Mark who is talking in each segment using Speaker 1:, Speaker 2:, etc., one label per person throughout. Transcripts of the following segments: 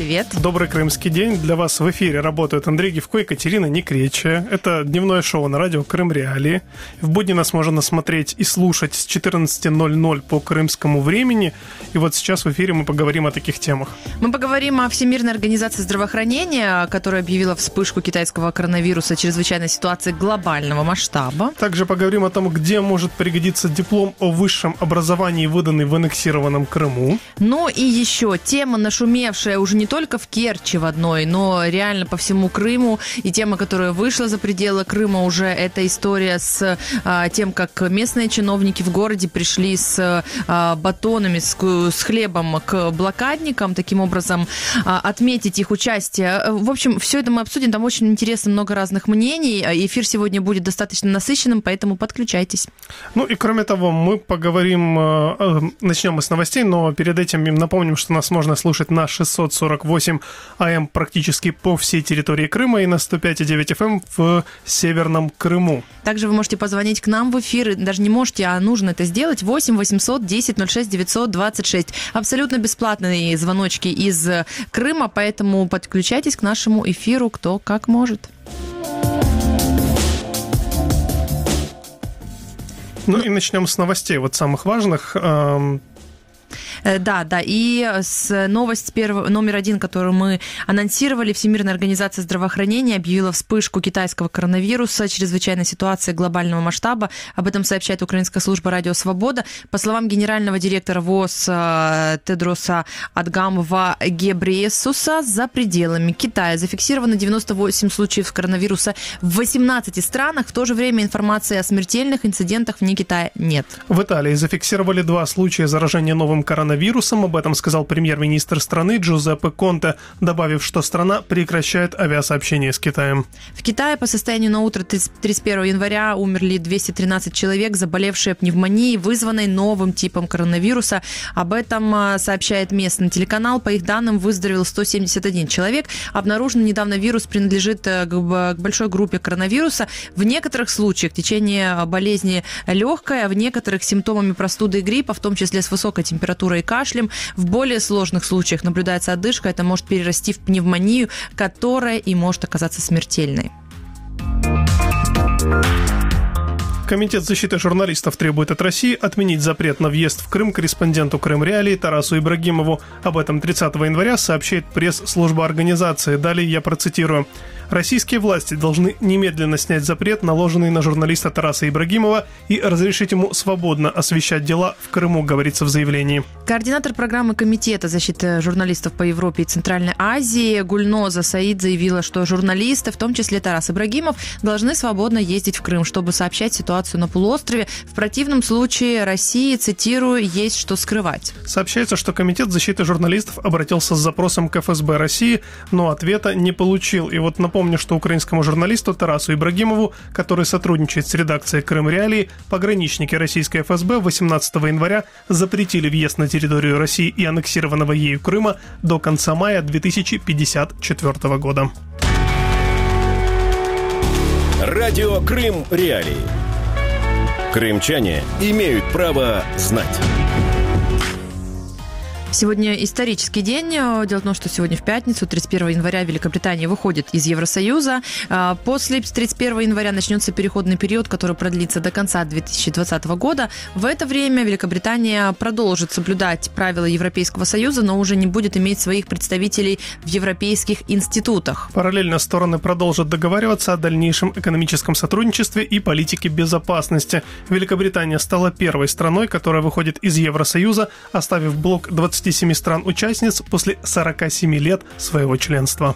Speaker 1: привет.
Speaker 2: Добрый крымский день. Для вас в эфире работают Андрей Гивко и Катерина Некречия. Это дневное шоу на радио «Крым Реалии». В будни нас можно смотреть и слушать с 14:00 по крымскому времени. И вот сейчас в эфире мы поговорим о таких темах.
Speaker 1: Мы поговорим о Всемирной организации здравоохранения, которая объявила вспышку китайского коронавируса чрезвычайной ситуации глобального масштаба.
Speaker 2: Также поговорим о том, где может пригодиться диплом о высшем образовании, выданный в аннексированном Крыму.
Speaker 1: Ну и еще тема, нашумевшая уже не только в Керчи в одной, но реально по всему Крыму. И тема, которая вышла за пределы Крыма уже, это история с тем, как местные чиновники в городе пришли с батонами, с хлебом к блокадникам, таким образом отметить их участие. В общем, все это мы обсудим, там очень интересно, много разных мнений. Эфир сегодня будет достаточно насыщенным, поэтому подключайтесь.
Speaker 2: Ну и кроме того, мы поговорим, начнем мы с новостей, но перед этим напомним, что нас можно слушать на 648 АМ практически по всей территории Крыма и на 105,9 FM в Северном Крыму.
Speaker 1: Также вы можете позвонить к нам в эфир, даже не можете, а нужно это сделать, 8 800 10 06 926. Абсолютно бесплатные звоночки из Крыма, поэтому подключайтесь к нашему эфиру кто как может.
Speaker 2: Ну и начнем с новостей, вот самых важных.
Speaker 1: Да, и новость номер один, которую мы анонсировали, Всемирная организация здравоохранения объявила вспышку китайского коронавируса, чрезвычайной ситуации глобального масштаба. Об этом сообщает украинская служба «Радио Свобода». По словам генерального директора ВОЗ Тедроса Адгамова Гебрейесуса, за пределами Китая зафиксировано 98 случаев коронавируса в 18 странах. В то же время информации о смертельных инцидентах вне Китая нет.
Speaker 2: В Италии зафиксировали 2 случая заражения новым коронавирусом. Об этом сказал премьер-министр страны Джузеппе Конте, добавив, что страна прекращает авиасообщение с Китаем.
Speaker 1: В Китае по состоянию на утро 31 января умерли 213 человек, заболевшие пневмонией, вызванной новым типом коронавируса. Об этом сообщает местный телеканал. По их данным, выздоровел 171 человек. Обнаружен недавно вирус принадлежит к большой группе коронавируса. В некоторых случаях течение болезни легкое, а в некоторых симптомами простуды и гриппа, в том числе с высокой температурой и кашлем. В более сложных случаях наблюдается одышка. Это может перерасти в пневмонию, которая и может оказаться смертельной.
Speaker 2: Комитет защиты журналистов требует от России отменить запрет на въезд в Крым корреспонденту Крым Реалии Тарасу Ибрагимову. Об этом 30 января сообщает пресс-служба организации. Далее я процитирую. Российские власти должны немедленно снять запрет, наложенный на журналиста Тараса Ибрагимова, и разрешить ему свободно освещать дела в Крыму, говорится в заявлении.
Speaker 1: Координатор программы Комитета защиты журналистов по Европе и Центральной Азии Гульноза Саид заявила, что журналисты, в том числе Тарас Ибрагимов, должны свободно ездить в Крым, чтобы сообщать ситуацию на полуострове. В противном случае России, цитирую, есть что скрывать.
Speaker 2: Сообщается, что Комитет защиты журналистов обратился с запросом к ФСБ России, но ответа не получил. И вот напомню, что украинскому журналисту Тарасу Ибрагимову, который сотрудничает с редакцией Крым Реалии, пограничники российской ФСБ 18 января запретили въезд на территорию России и аннексированного ею Крыма до конца мая 2054 года.
Speaker 3: Радио Крым Реалии. Крымчане имеют право знать.
Speaker 1: Сегодня исторический день. Дело в том, что сегодня в пятницу, 31 января, Великобритания выходит из Евросоюза. После 31 января начнется переходный период, который продлится до конца 2020 года. В это время Великобритания продолжит соблюдать правила Европейского Союза, но уже не будет иметь своих представителей в европейских институтах.
Speaker 2: Параллельно стороны продолжат договариваться о дальнейшем экономическом сотрудничестве и политике безопасности. Великобритания стала первой страной, которая выходит из Евросоюза, оставив блок 27 стран-участниц после 47 лет своего членства.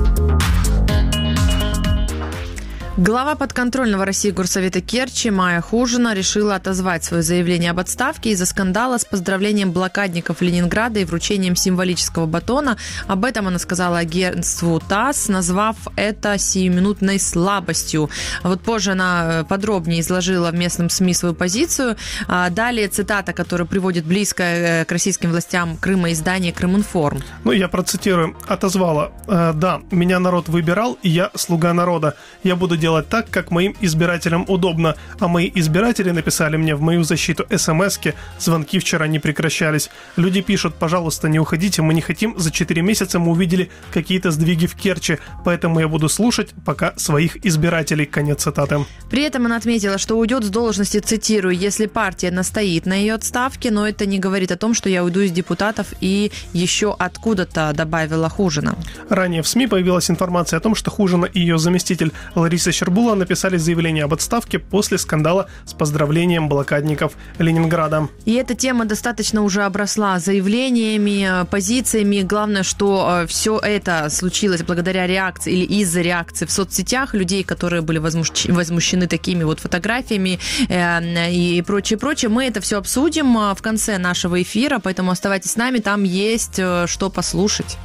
Speaker 1: Глава подконтрольного России Горсовета Керчи Майя Хужина решила отозвать свое заявление об отставке из-за скандала с поздравлением блокадников Ленинграда и вручением символического батона. Об этом она сказала агентству ТАСС, назвав это сиюминутной слабостью. Вот позже она подробнее изложила в местном СМИ свою позицию. Далее цитата, которая приводит близко к российским властям Крыма издание «Крыминформ».
Speaker 2: Ну, я процитирую. Отозвала. «Да, меня народ выбирал, и я слуга народа. Я буду делать делать так, как моим избирателям удобно. А мои избиратели написали мне в мою защиту смс-ки, звонки вчера не прекращались. Люди пишут: пожалуйста, не уходите, мы не хотим, за 4 месяца мы увидели какие-то сдвиги в Керчи, поэтому я буду слушать пока своих избирателей». Конец цитаты.
Speaker 1: При этом она отметила, что уйдет с должности, цитирую, если партия настоит на ее отставке, но это не говорит о том, что я уйду из депутатов и еще откуда-то, добавила Хужина.
Speaker 2: Ранее в СМИ появилась информация о том, что Хужина и ее заместитель Лариса Щербула написали заявление об отставке после скандала с поздравлением блокадников Ленинграда.
Speaker 1: И эта тема достаточно уже обросла заявлениями, позициями. Главное, что все это случилось благодаря реакции или из-за реакции в соцсетях людей, которые были возмущены такими вот фотографиями и прочее. Мы это все обсудим в конце нашего эфира, поэтому оставайтесь с нами, там есть что послушать.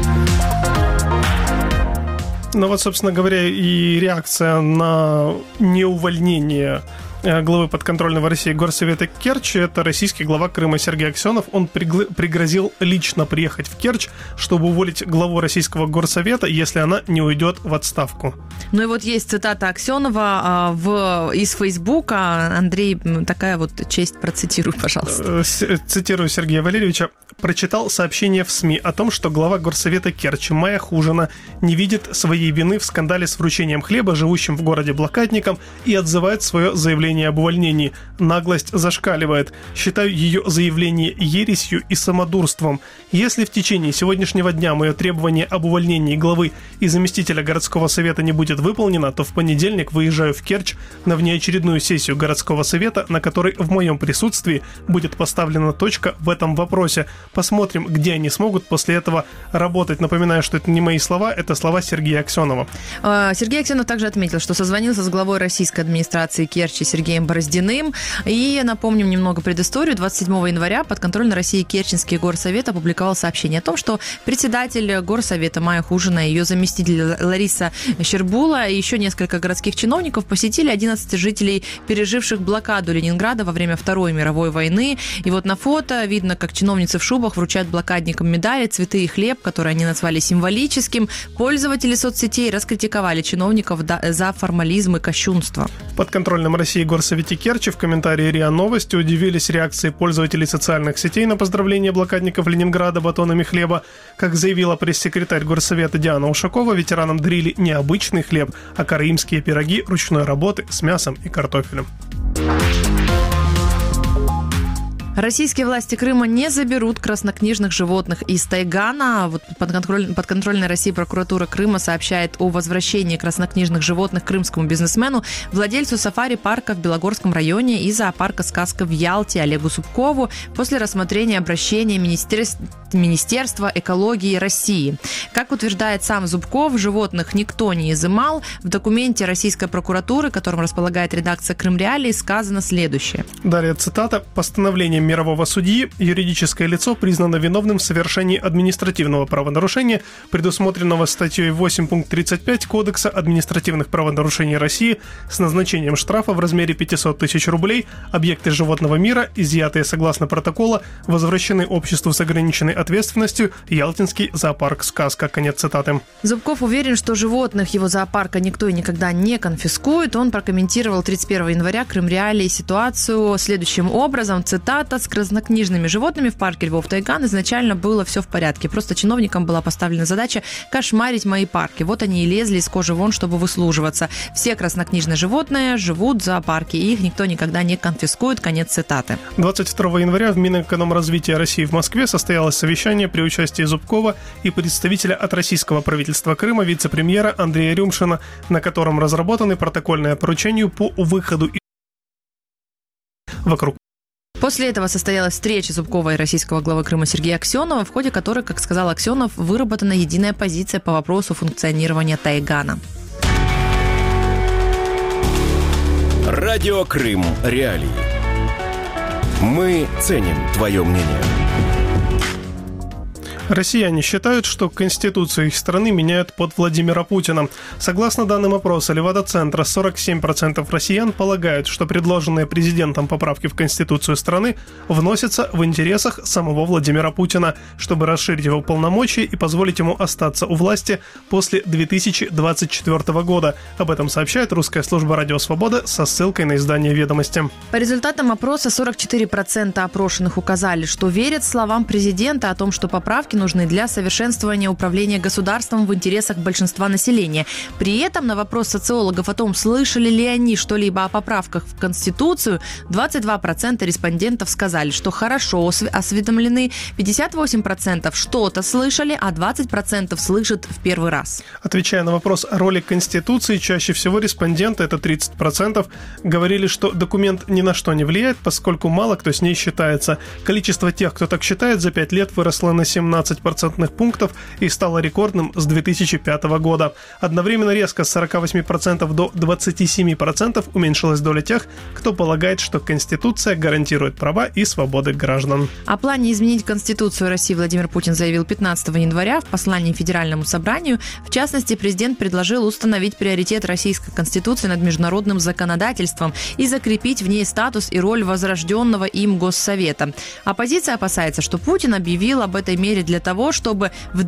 Speaker 2: Ну вот, собственно говоря, и реакция на неувольнение главы подконтрольного России горсовета Керчи, это российский глава Крыма Сергей Аксенов. Он пригрозил лично приехать в Керчь, чтобы уволить главу российского горсовета, если она не уйдет в отставку.
Speaker 1: Ну и вот есть цитата Аксенова из Фейсбука. Андрей, такая вот честь, процитируй, пожалуйста.
Speaker 2: Цитирую Сергея Валерьевича. «Прочитал сообщение в СМИ о том, что глава горсовета Керчи Майя Хужина не видит своей вины в скандале с вручением хлеба живущим в городе блокадникам и отзывает свое заявление об увольнении. Наглость зашкаливает. Считаю ее заявление ересью и самодурством. Если в течение сегодняшнего дня мое требование об увольнении главы и заместителя городского совета не будет выполнено, то в понедельник выезжаю в Керчь на внеочередную сессию городского совета, на которой в моем присутствии будет поставлена точка в этом вопросе. Посмотрим, где они смогут после этого работать». Напоминаю, что это не мои слова, это слова Сергея Аксенова.
Speaker 1: Сергей Аксенов также отметил, что созвонился с главой российской администрации Керчи Сергеем Бороздиным. И напомним немного предысторию. 27 января подконтрольный России Керченский горсовет опубликовал сообщение о том, что председатель горсовета Майя Хужина и ее заместитель Лариса Щербула и еще несколько городских чиновников посетили 11 жителей, переживших блокаду Ленинграда во время Второй мировой войны. И вот на фото видно, как чиновницы в шубах вручают блокадникам медали, цветы и хлеб, которые они назвали символическим. Пользователи соцсетей раскритиковали чиновников за формализм и кощунство.
Speaker 2: В подконтрольном России горсовете Керчи в комментарии РИА Новости удивились реакции пользователей социальных сетей на поздравление блокадников Ленинграда батонами хлеба. Как заявила пресс-секретарь горсовета Диана Ушакова, ветеранам дарили не обычный хлеб, а караимские пироги ручной работы с мясом и картофелем.
Speaker 1: Российские власти Крыма не заберут краснокнижных животных из тайгана. Вот подконтрольная России прокуратура Крыма сообщает о возвращении краснокнижных животных крымскому бизнесмену, владельцу сафари-парка в Белогорском районе и зоопарка «Сказка» в Ялте Олегу Зубкову после рассмотрения обращения Министерства экологии России. Как утверждает сам Зубков, животных никто не изымал. В документе российской прокуратуры, которым располагает редакция «Крым Реалии», сказано следующее.
Speaker 2: Далее цитата. «Постановлением мирового судьи юридическое лицо признано виновным в совершении административного правонарушения, предусмотренного статьей 8 пункт 35 Кодекса административных правонарушений России с назначением штрафа в размере 500 тысяч рублей. Объекты животного мира, изъятые согласно протокола, возвращены обществу с ограниченной ответственностью. Ялтинский зоопарк «Сказка». Конец цитаты.
Speaker 1: Зубков уверен, что животных его зоопарка никто и никогда не конфискует. Он прокомментировал 31 января Крым Реалии ситуацию следующим образом. Цитата. «С краснокнижными животными в парке Львов-Тайган изначально было все в порядке. Просто чиновникам была поставлена задача кошмарить мои парки. Вот они и лезли из кожи вон, чтобы выслуживаться. Все краснокнижные животные живут в зоопарке, и их никто никогда не конфискует». Конец цитаты.
Speaker 2: 22 января в Минэкономразвития России в Москве состоялось совещание при участии Зубкова и представителя от российского правительства Крыма, вице-премьера Андрея Рюмшина, на котором разработаны протокольные поручения по выходу вокруг.
Speaker 1: После этого состоялась встреча Зубкова и российского главы Крыма Сергея Аксенова, в ходе которой, как сказал Аксенов, выработана единая позиция по вопросу функционирования тайгана.
Speaker 3: Радио Крым Реалии. Мы ценим твое мнение.
Speaker 2: Россияне считают, что Конституцию их страны меняют под Владимира Путина. Согласно данным опроса Левада-центра, 47% россиян полагают, что предложенные президентом поправки в Конституцию страны вносятся в интересах самого Владимира Путина, чтобы расширить его полномочия и позволить ему остаться у власти после 2024 года. Об этом сообщает русская служба «Радио Свобода» со ссылкой на издание «Ведомости».
Speaker 1: По результатам опроса 44% опрошенных указали, что верят словам президента о том, что поправки нужны для совершенствования управления государством в интересах большинства населения. При этом на вопрос социологов о том, слышали ли они что-либо о поправках в Конституцию, 22% респондентов сказали, что хорошо осведомлены, 58% что-то слышали, а 20% слышат в первый раз.
Speaker 2: Отвечая на вопрос о роли Конституции, чаще всего респонденты, это 30%, говорили, что документ ни на что не влияет, поскольку мало кто с ней считается. Количество тех, кто так считает, за 5 лет выросло на 17% пунктов и стало рекордным с 2005 года. Одновременно резко с 48% до 27% уменьшилась доля тех, кто полагает, что Конституция гарантирует права и свободы граждан.
Speaker 1: О плане изменить Конституцию России Владимир Путин заявил 15 января в послании Федеральному собранию. В частности, президент предложил установить приоритет Российской Конституции над международным законодательством и закрепить в ней статус и роль возрожденного им Госсовета. Оппозиция опасается, что Путин объявил об этой мере для того, чтобы в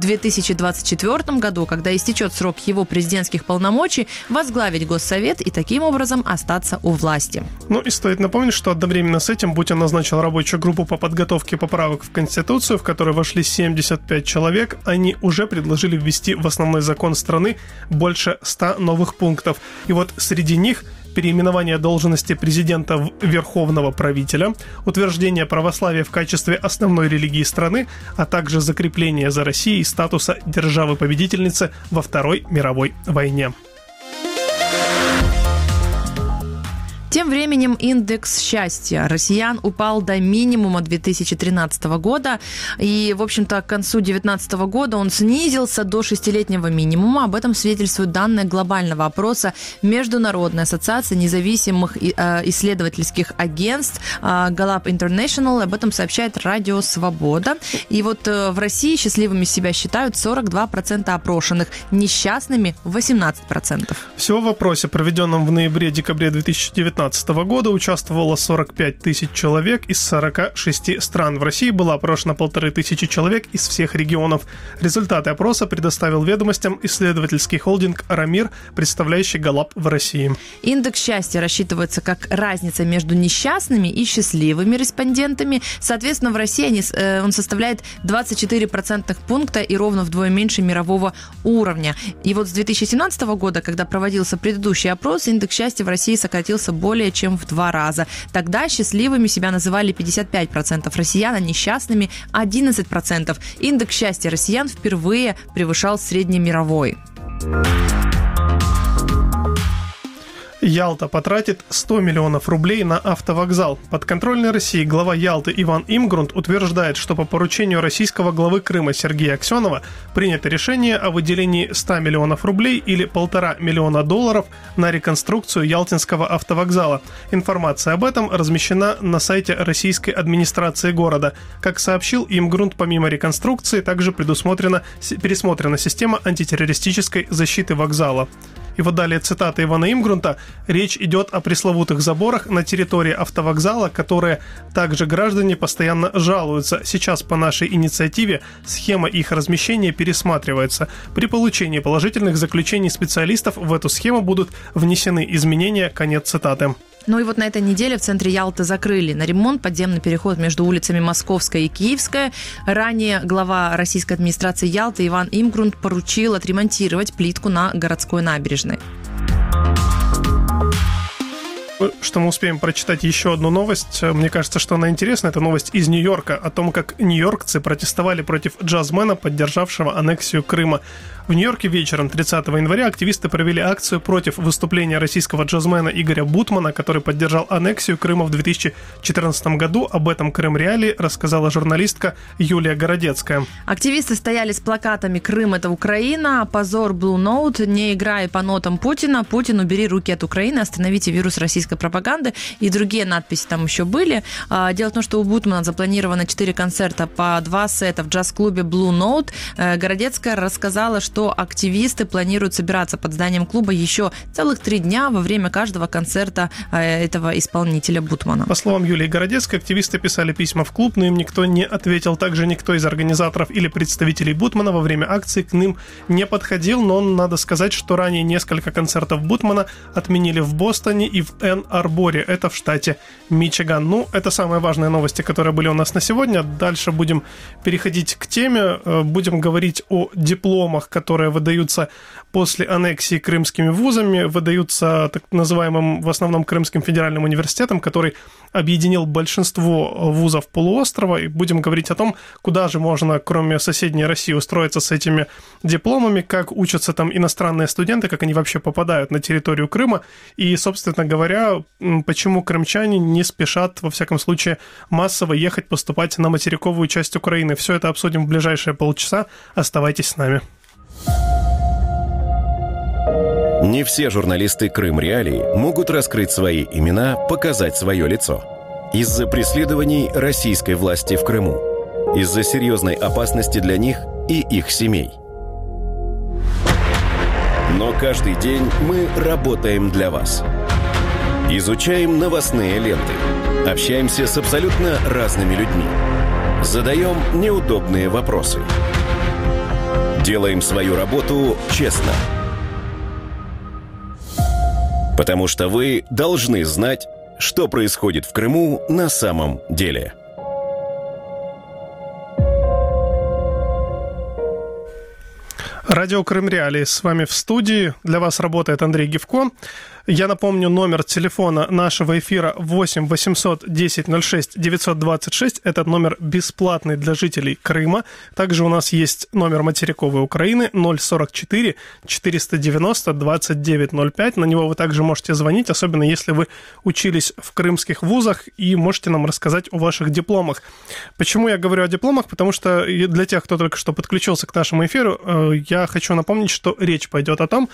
Speaker 1: 2024 году, когда истечет срок его президентских полномочий, возглавить Госсовет и таким образом остаться у власти.
Speaker 2: Ну и стоит напомнить, что одновременно с этим Путин назначил рабочую группу по подготовке поправок в Конституцию, в которой вошли 75 человек. Они уже предложили ввести в основной закон страны больше 100 новых пунктов. И вот среди них переименование должности президента в верховного правителя, утверждение православия в качестве основной религии страны, а также закрепление за Россией статуса державы-победительницы во Второй мировой войне.
Speaker 1: Тем временем индекс счастья россиян упал до минимума 2013 года. И, в общем-то, к концу 2019 года он снизился до 6-летнего минимума. Об этом свидетельствуют данные глобального опроса Международной ассоциации независимых исследовательских агентств Gallup International. Об этом сообщает Радио Свобода. И вот в России счастливыми себя считают 42% опрошенных, несчастными 18%.
Speaker 2: Всего в опросе, проведенном в ноябре-декабре 2019 года, участвовало 45 тысяч человек из 46 стран. В России было опрошено 1500 человек из всех регионов. Результаты опроса предоставил «Ведомостям» исследовательский холдинг «Арамир», представляющий Gallup в России.
Speaker 1: Индекс счастья рассчитывается как разница между несчастными и счастливыми респондентами. Соответственно, в России он составляет 24% пункта и ровно вдвое меньше мирового уровня. И вот с 2017 года, когда проводился предыдущий опрос, индекс счастья в России сократился более чем в 2 раза. Тогда счастливыми себя называли 55% россиян, а несчастными 11%. Индекс счастья россиян впервые превышал среднемировой.
Speaker 2: Ялта потратит 100 миллионов рублей на автовокзал. Подконтрольный России глава Ялты Иван Имгрунт утверждает, что по поручению российского главы Крыма Сергея Аксенова принято решение о выделении 100 миллионов рублей или $1,5 миллиона на реконструкцию Ялтинского автовокзала. Информация об этом размещена на сайте российской администрации города. Как сообщил Имгрунт, помимо реконструкции также пересмотрена система антитеррористической защиты вокзала. И вот далее цитата Ивана Имгрунта. Речь идет о пресловутых заборах на территории автовокзала, которые также граждане постоянно жалуются. Сейчас по нашей инициативе схема их размещения пересматривается. При получении положительных заключений специалистов в эту схему будут внесены изменения. Конец цитаты.
Speaker 1: Ну и вот на этой неделе в центре Ялты закрыли на ремонт подземный переход между улицами Московская и Киевская. Ранее глава российской администрации Ялты Иван Имгрунт поручил отремонтировать плитку на городской набережной.
Speaker 2: Что мы успеем прочитать еще одну новость. Мне кажется, что она интересна. Это новость из Нью-Йорка о том, как нью-йоркцы протестовали против джазмена, поддержавшего аннексию Крыма. В Нью-Йорке вечером 30 января активисты провели акцию против выступления российского джазмена Игоря Бутмана, который поддержал аннексию Крыма в 2014 году. Об этом Крым Реалии рассказала журналистка Юлия Городецкая.
Speaker 1: Активисты стояли с плакатами «Крым – это Украина», «Позор, Blue Note», «Не играй по нотам Путина», «Путин, убери руки от Украины», «Остановите вирус российской антироссийской пропаганды, и другие надписи там еще были. Дело в том, что у Бутмана запланировано 4 концерта по 2 сета в джаз-клубе Blue Note. Городецкая рассказала, что активисты планируют собираться под зданием клуба еще целых 3 дня во время каждого концерта этого исполнителя Бутмана.
Speaker 2: По словам Юлии Городецкой, активисты писали письма в клуб, но им никто не ответил. Также никто из организаторов или представителей Бутмана во время акции к ним не подходил, но надо сказать, что ранее несколько концертов Бутмана отменили в Бостоне и в Энн-Арборе, это в штате Мичиган. Это самые важные новости, которые были у нас на сегодня. Дальше будем переходить к теме, будем говорить о дипломах, которые выдаются после аннексии крымскими вузами, выдаются так называемым в основном Крымским федеральным университетом, который объединил большинство вузов полуострова, и будем говорить о том, куда же можно, кроме соседней России, устроиться с этими дипломами, как учатся там иностранные студенты, как они вообще попадают на территорию Крыма, и, собственно говоря, почему крымчане не спешат, во всяком случае, массово ехать поступать на материковую часть Украины. Все это обсудим в ближайшие полчаса. Оставайтесь с нами.
Speaker 3: Не все журналисты Крым Реалий могут раскрыть свои имена, показать свое лицо. Из-за преследований российской власти в Крыму. Из-за серьезной опасности для них и их семей. Но каждый день мы работаем для вас. Изучаем новостные ленты. Общаемся с абсолютно разными людьми. Задаем неудобные вопросы. Делаем свою работу честно. Потому что вы должны знать, что происходит в Крыму на самом деле.
Speaker 2: Радио Крым Реалии с вами в студии. Для вас работает Андрей Гивко. Я напомню, номер телефона нашего эфира 8 800 10 06 926. Этот номер бесплатный для жителей Крыма. Также у нас есть номер материковой Украины 044 490 2905. На него вы также можете звонить, особенно если вы учились в крымских вузах, и можете нам рассказать о ваших дипломах. Почему я говорю о дипломах? Потому что для тех, кто только что подключился к нашему эфиру, я хочу напомнить, что речь пойдет о том,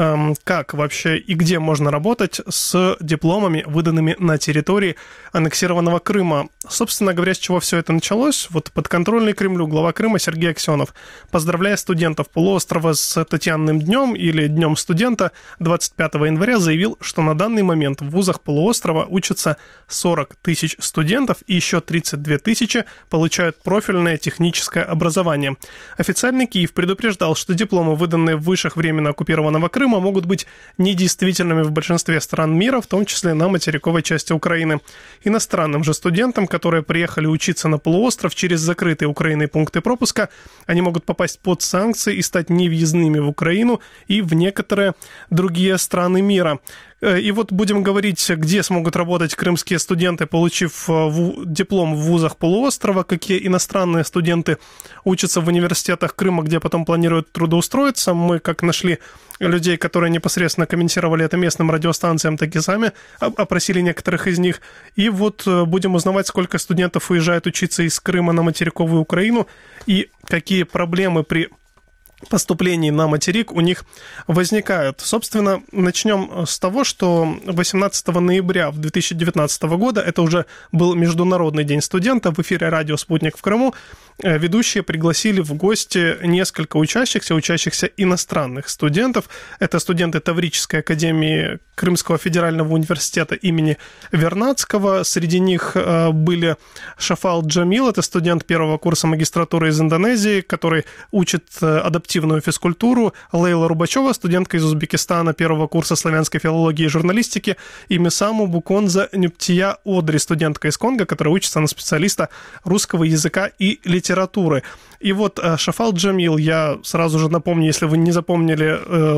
Speaker 2: как вообще и где можно работать с дипломами, выданными на территории аннексированного Крыма. Собственно говоря, с чего все это началось? Подконтрольный Кремлю глава Крыма Сергей Аксенов, поздравляя студентов полуострова с Татьянным днем или Днем студента 25 января, заявил, что на данный момент в вузах полуострова учатся 40 тысяч студентов и еще 32 тысячи получают профильное техническое образование. Официальный Киев предупреждал, что дипломы, выданные в вышах временно оккупированного Крыма, могут быть недействительными в большинстве стран мира, в том числе на материковой части Украины. Иностранным же студентам, которые приехали учиться на полуостров через закрытые Украиной пункты пропуска, они могут попасть под санкции и стать невъездными в Украину и в некоторые другие страны мира. И будем говорить, где смогут работать крымские студенты, получив диплом в вузах полуострова, какие иностранные студенты учатся в университетах Крыма, где потом планируют трудоустроиться. Мы как нашли людей, которые непосредственно комментировали это местным радиостанциям, так и сами опросили некоторых из них. И будем узнавать, сколько студентов уезжает учиться из Крыма на материковую Украину и какие проблемы при поступлений на материк у них возникают. Собственно, начнем с того, что 18 ноября 2019 года, это уже был Международный день студента, в эфире радио «Спутник» в Крыму ведущие пригласили в гости несколько учащихся иностранных студентов. Это студенты Таврической академии Крымского федерального университета имени Вернадского. Среди них были Шафал Джамил, это студент первого курса магистратуры из Индонезии, который учит адаптивную физкультуру. Лейла Рубачева, студентка из Узбекистана первого курса славянской филологии и журналистики. И Мисаму Буконза Нюптия Одри, студентка из Конго, которая учится на специалиста русского языка и литературы. И Шафал Джамил, я сразу же напомню, если вы не запомнили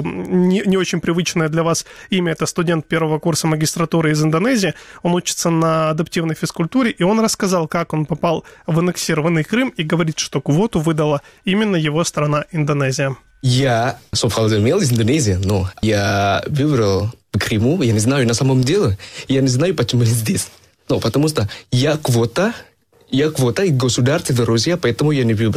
Speaker 2: не очень привычное для вас имя, это студент первого курса магистратуры из Индонезии, он учится на адаптивной физкультуре, и он рассказал, как он попал в аннексированный Крым, и говорит, что квоту выдала именно его страна Индонезия.
Speaker 4: Я Шафал Джамил из Индонезии, но я выбрал Крыму, я не знаю на самом деле, я не знаю, почему я здесь. Но потому что я квота и государство Россия, поэтому я не выбрал.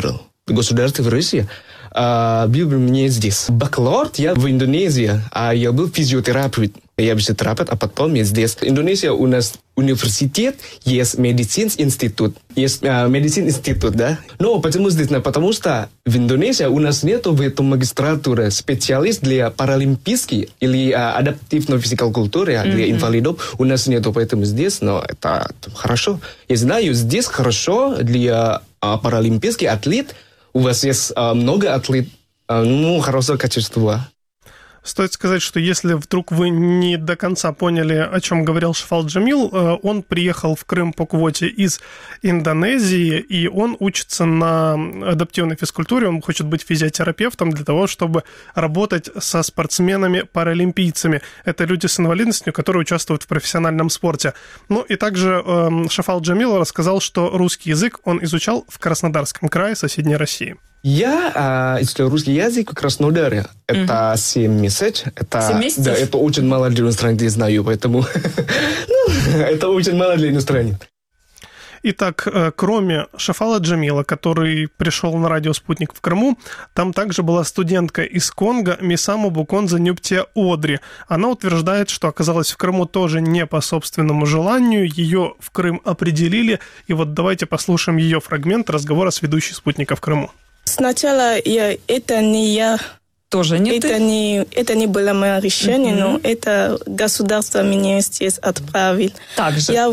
Speaker 4: государстве в России, выбрал меня здесь. Бакалавр я в Индонезии, а я был физиотерапевт. Я физиотерапевт, а потом я здесь. В Индонезии у нас университет, есть медицинский институт. Есть медицинский институт, да? Но почему здесь? Потому что в Индонезии у нас нету в этом магистратуре специалист для паралимпийской или адаптивной физической культуры, для инвалидов. У нас нету, поэтому здесь, но это хорошо. Я знаю, здесь хорошо для паралимпийский атлет. У вас есть много атлетов, хорошего качества.
Speaker 2: Стоит сказать, что если вдруг вы не до конца поняли, о чем говорил Шафал Джамил, он приехал в Крым по квоте из Индонезии, и он учится на адаптивной физкультуре, он хочет быть физиотерапевтом для того, чтобы работать со спортсменами-паралимпийцами. Это люди с инвалидностью, которые участвуют в профессиональном спорте. Ну и также Шафал Джамил рассказал, что русский язык он изучал в Краснодарском крае, соседней России.
Speaker 4: Я изучал русский язык в Краснодаре. Это 7 месяцев.
Speaker 1: 7 месяцев?
Speaker 4: Да, это очень мало для иностранцев, я знаю, поэтому... это очень мало для иностранцев.
Speaker 2: Итак, кроме Шафала Джамила, который пришел на радио «Спутник» в Крыму, там также была студентка из Конго Мисаму Буконза Нюптия Одри. Она утверждает, что оказалась в Крыму тоже не по собственному желанию, ее в Крым определили. И вот давайте послушаем ее фрагмент разговора с ведущей «Спутника» в Крыму.
Speaker 5: Сначала это не я.
Speaker 1: Тоже не
Speaker 5: это
Speaker 1: ты?
Speaker 5: Это не было мое решение, но это государство меня здесь отправило.
Speaker 1: Также.
Speaker 5: Я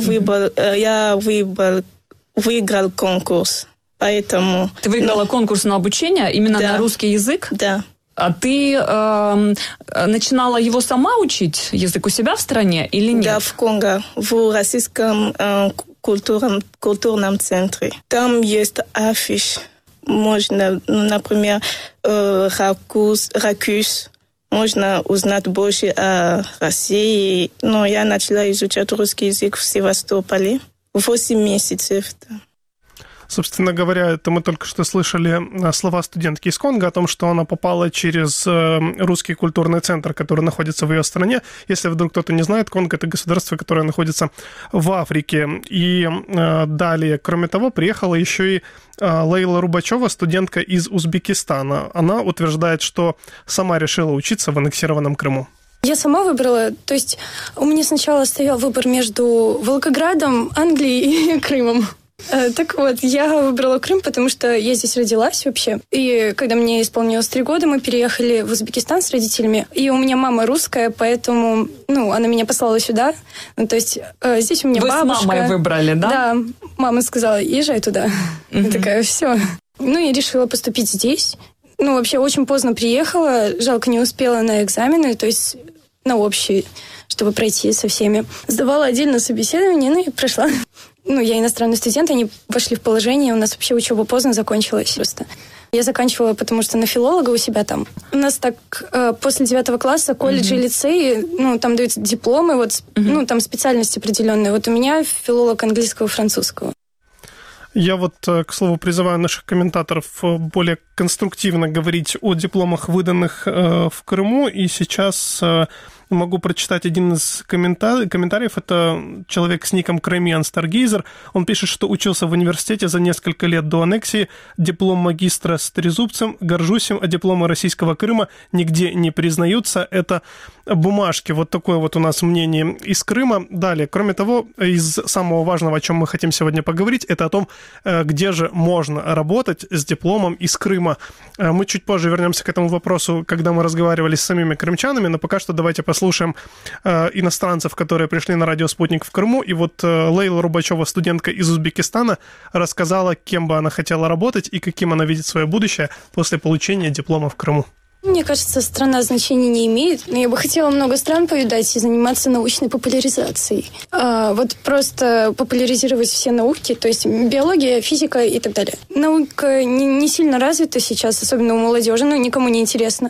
Speaker 5: выиграл конкурс, поэтому...
Speaker 1: Ты выиграла конкурс на обучение именно на русский язык?
Speaker 5: Да.
Speaker 1: А ты начинала его сама учить, язык у себя в стране или нет?
Speaker 5: Да, в Конго, в российском культурном центре. Там есть афиш. Можно, например, ракус. Можно узнать больше о России. Но я начала изучать русский язык в Севастополе. 8 месяцев.
Speaker 2: Собственно говоря, это мы только что слышали слова студентки из Конго о том, что она попала через русский культурный центр, который находится в ее стране. Если вдруг кто-то не знает, Конго – это государство, которое находится в Африке. И далее, кроме того, приехала еще и Лейла Рубачева, студентка из Узбекистана. Она утверждает, что сама решила учиться в аннексированном Крыму.
Speaker 6: Я сама выбрала, то есть у меня сначала стоял выбор между Волгоградом, Англией и Крымом. Так вот, я выбрала Крым, потому что я здесь родилась вообще. И когда мне исполнилось 3 года, мы переехали в Узбекистан с родителями. И у меня мама русская, поэтому, она меня послала сюда. То есть здесь у меня бабушка.
Speaker 1: Вы с мамой выбрали, да?
Speaker 6: Да, мама сказала, езжай туда. Я такая, все. Я решила поступить здесь. Вообще очень поздно приехала, жалко, не успела на экзамены, то есть на общие, чтобы пройти со всеми. Сдавала отдельно собеседование, и прошла. Я иностранный студент, они вошли в положение, у нас вообще учеба поздно закончилась просто. Я заканчивала, потому что на филолога у себя там. У нас так после 9 класса колледжи и лицеи, там дают дипломы, там специальности определенные. Вот у меня филолог английского и французского.
Speaker 2: Я к слову, призываю наших комментаторов более конструктивно говорить о дипломах, выданных в Крыму. И сейчас могу прочитать один из комментариев. Это человек с ником Крымиан Старгейзер. Он пишет, что учился в университете за несколько лет до аннексии. Диплом магистра с трезубцем. Горжусь им, а дипломы российского Крыма нигде не признаются. Это бумажки. Вот такое у нас мнение из Крыма. Далее, кроме того, из самого важного, о чем мы хотим сегодня поговорить, это о том, где же можно работать с дипломом из Крыма. Мы чуть позже вернемся к этому вопросу, когда мы разговаривали с самими крымчанами, но пока что давайте послушаем иностранцев, которые пришли на радио «Спутник» в Крыму. И Лейла Рубачева, студентка из Узбекистана, рассказала, кем бы она хотела работать и каким она видит свое будущее после получения диплома в Крыму.
Speaker 6: Мне кажется, страна значения не имеет, но я бы хотела много стран повидать и заниматься научной популяризацией. Просто популяризировать все науки, то есть биология, физика и так далее. Наука не сильно развита сейчас, особенно у молодежи, никому не интересно.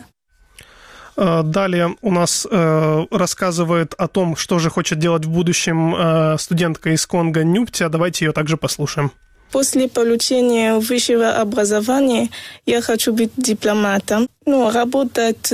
Speaker 2: Далее у нас рассказывает о том, что же хочет делать в будущем студентка из Конго Нюптия. Давайте ее также послушаем.
Speaker 5: После получения высшего образования я хочу быть дипломатом. Работать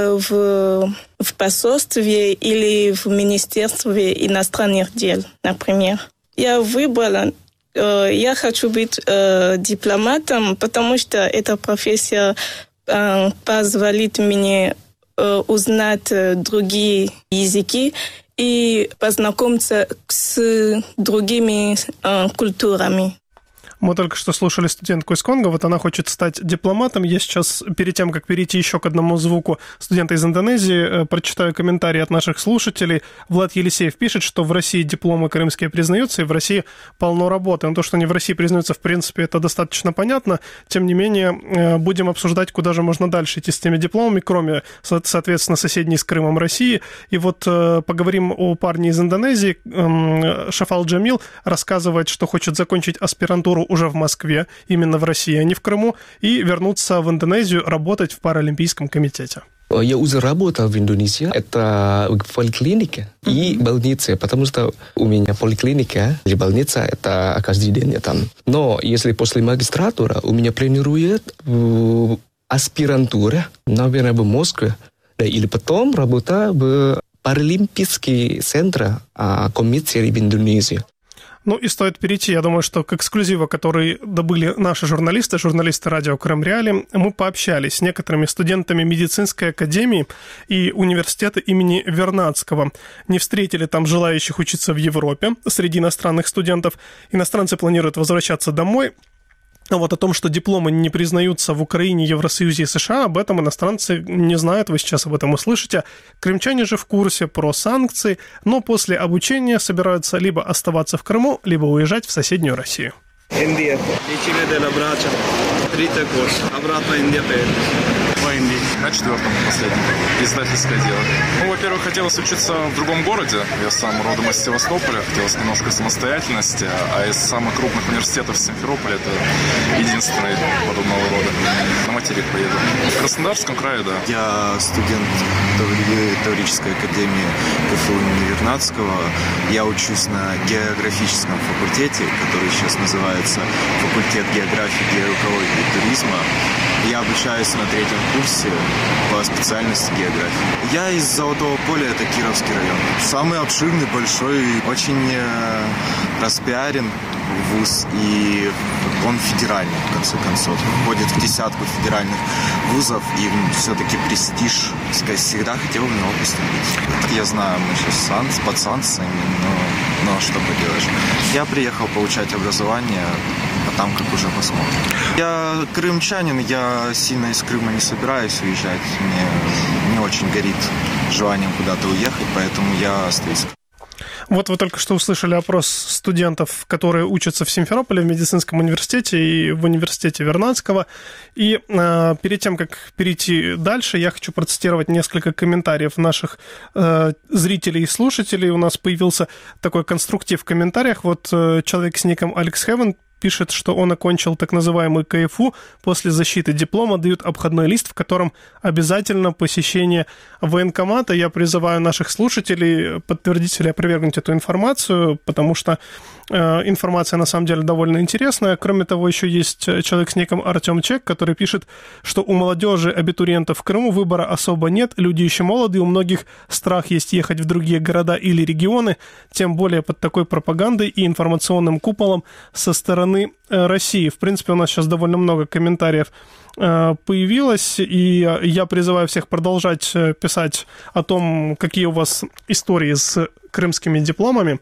Speaker 5: в посольстве или в Министерстве иностранных дел, например. Я выбрала я хочу быть дипломатом, потому что эта профессия позволит мне узнать другие языки и познакомиться с другими культурами.
Speaker 2: Мы только что слушали студентку из Конго, вот она хочет стать дипломатом. Я сейчас, перед тем, как перейти еще к одному звуку студента из Индонезии, прочитаю комментарии от наших слушателей. Влад Елисеев пишет, что в России дипломы крымские признаются, и в России полно работы. Но то, что они в России признаются, в принципе, это достаточно понятно. Тем не менее, будем обсуждать, куда же можно дальше идти с теми дипломами, кроме, соответственно, соседней с Крымом России. И вот поговорим о парне из Индонезии. Шафал Джамил рассказывает, что хочет закончить аспирантуру уже в Москве, именно в России, а не в Крыму, и вернуться в Индонезию работать в Паралимпийском комитете.
Speaker 4: Я уже работал в Индонезии. Это в поликлинике и больнице, потому что у меня поликлиника и больница, это каждый день я там. Но если после магистратуры у меня планируют в аспирантуре, наверное, в Москве, да, или потом работа в Паралимпийский центр комитета в Индонезии.
Speaker 2: Ну и стоит перейти, я думаю, что к эксклюзиву, который добыли наши журналисты радио Крым Реалии, мы пообщались с некоторыми студентами медицинской академии и университета имени Вернадского. Не встретили там желающих учиться в Европе среди иностранных студентов. Иностранцы планируют возвращаться домой. А вот о том, что дипломы не признаются в Украине, Евросоюзе и США, об этом иностранцы не знают, вы сейчас об этом услышите. Крымчане же в курсе про санкции, но после обучения собираются либо оставаться в Крыму, либо уезжать в соседнюю Россию.
Speaker 7: Индия. Третий курс. Обратно Индия поедет.
Speaker 8: В Индии. На 4-м последнем. Издательское дело. Ну, во-первых, хотелось учиться в другом городе. Я сам родом из Севастополя. Хотелось немножко самостоятельности. А из самых крупных университетов Симферополя это единственный подобного рода. На материк поеду. В Краснодарском крае, да.
Speaker 9: Я студент Таврической академии КФУ имени Вернадского. Я учусь на географическом факультете, который сейчас называется факультет географии, геоэкологии и туризма. Я обучаюсь на 3-м курсе по специальности географии. Я из Золотого поля, это Кировский район. Самый обширный, большой, очень распиарен вуз, и он федеральный, в конце концов. Входит в 10 федеральных вузов, и все-таки престиж, всегда хотел в него поступить. Я знаю, мы сейчас под санкциями, но что поделаешь. Я приехал получать образование, а там как уже посмотрим. Я крымчанин, я сильно из Крыма не собираюсь уезжать. Мне не очень горит желанием куда-то уехать, поэтому я остаюсь.
Speaker 2: Вот вы только что услышали опрос студентов, которые учатся в Симферополе, в медицинском университете и в университете Вернадского. И перед тем, как перейти дальше, я хочу процитировать несколько комментариев наших зрителей и слушателей. У нас появился такой конструктив в комментариях. Вот человек с ником Алекс Хевен пишет, что он окончил так называемый КФУ. После защиты диплома дают обходной лист, в котором обязательно посещение военкомата. Я призываю наших слушателей подтвердить или опровергнуть эту информацию, потому что информация на самом деле довольно интересная. Кроме того, еще есть человек с ником Артем Чек, который пишет, что у молодежи, абитуриентов в Крыму выбора особо нет, люди еще молодые, у многих страх есть ехать в другие города или регионы, тем более под такой пропагандой и информационным куполом со стороны России. В принципе, у нас сейчас довольно много комментариев появилось, и я призываю всех продолжать писать о том, какие у вас истории с крымскими дипломами.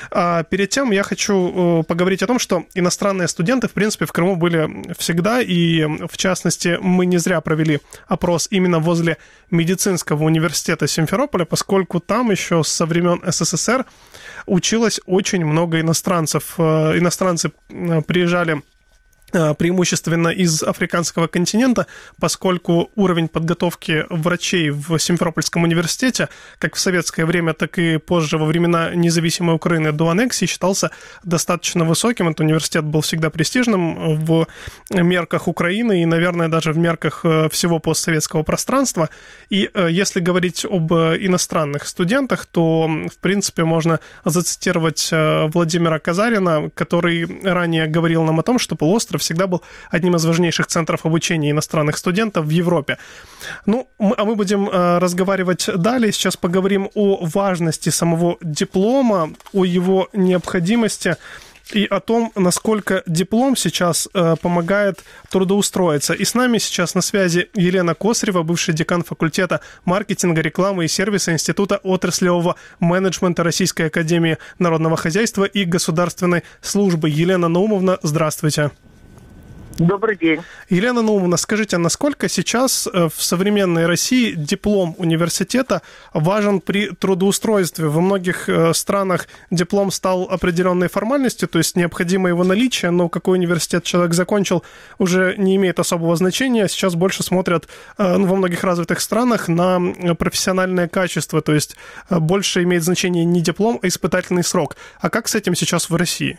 Speaker 2: А перед тем я хочу поговорить о том, что иностранные студенты, в принципе, в Крыму были всегда, и, в частности, мы не зря провели опрос именно возле медицинского университета Симферополя, поскольку там еще со времен СССР училось очень много иностранцев. Иностранцы приезжали преимущественно из африканского континента, поскольку уровень подготовки врачей в Симферопольском университете, как в советское время, так и позже, во времена независимой Украины до аннексии, считался достаточно высоким. Этот университет был всегда престижным в мерках Украины и, наверное, даже в мерках всего постсоветского пространства. И если говорить об иностранных студентах, то, в принципе, можно зацитировать Владимира Казарина, который ранее говорил нам о том, что полуостров всегда был одним из важнейших центров обучения иностранных студентов в Европе. Ну, мы будем разговаривать далее. Сейчас поговорим о важности самого диплома, о его необходимости. и о том, насколько диплом сейчас помогает трудоустроиться. И с нами сейчас на связи Елена Косарева, бывший декан факультета маркетинга, рекламы и сервиса Института отраслевого менеджмента Российской академии народного хозяйства и государственной службы. Елена Наумовна, здравствуйте.
Speaker 10: Добрый день.
Speaker 2: Елена Наумовна, скажите, насколько сейчас в современной России диплом университета важен при трудоустройстве? Во многих странах диплом стал определенной формальностью, то есть необходимо его наличие, но какой университет человек закончил, уже не имеет особого значения. Сейчас больше смотрят во многих развитых странах на профессиональное качество, то есть больше имеет значение не диплом, а испытательный срок. А как с этим сейчас в России?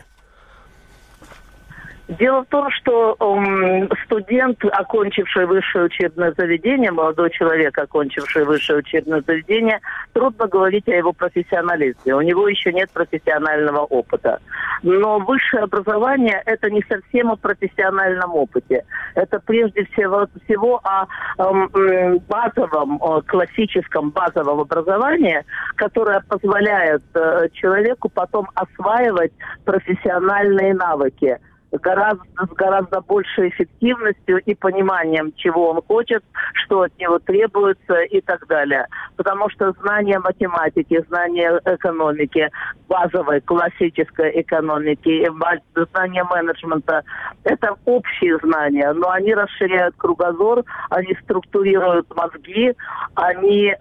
Speaker 10: Дело в том, что студент, окончивший высшее учебное заведение, молодой человек, окончивший высшее учебное заведение, трудно говорить о его профессионализме. У него еще нет профессионального опыта. Но высшее образование – это не совсем о профессиональном опыте. Это прежде всего о базовом, классическом базовом образовании, которое позволяет человеку потом осваивать профессиональные навыки с гораздо большей эффективностью и пониманием, чего он хочет, что от него требуется и так далее. Потому что знание математики, знание экономики, базовой классической экономики, знание менеджмента – это общие знания, но они расширяют кругозор, они структурируют мозги, они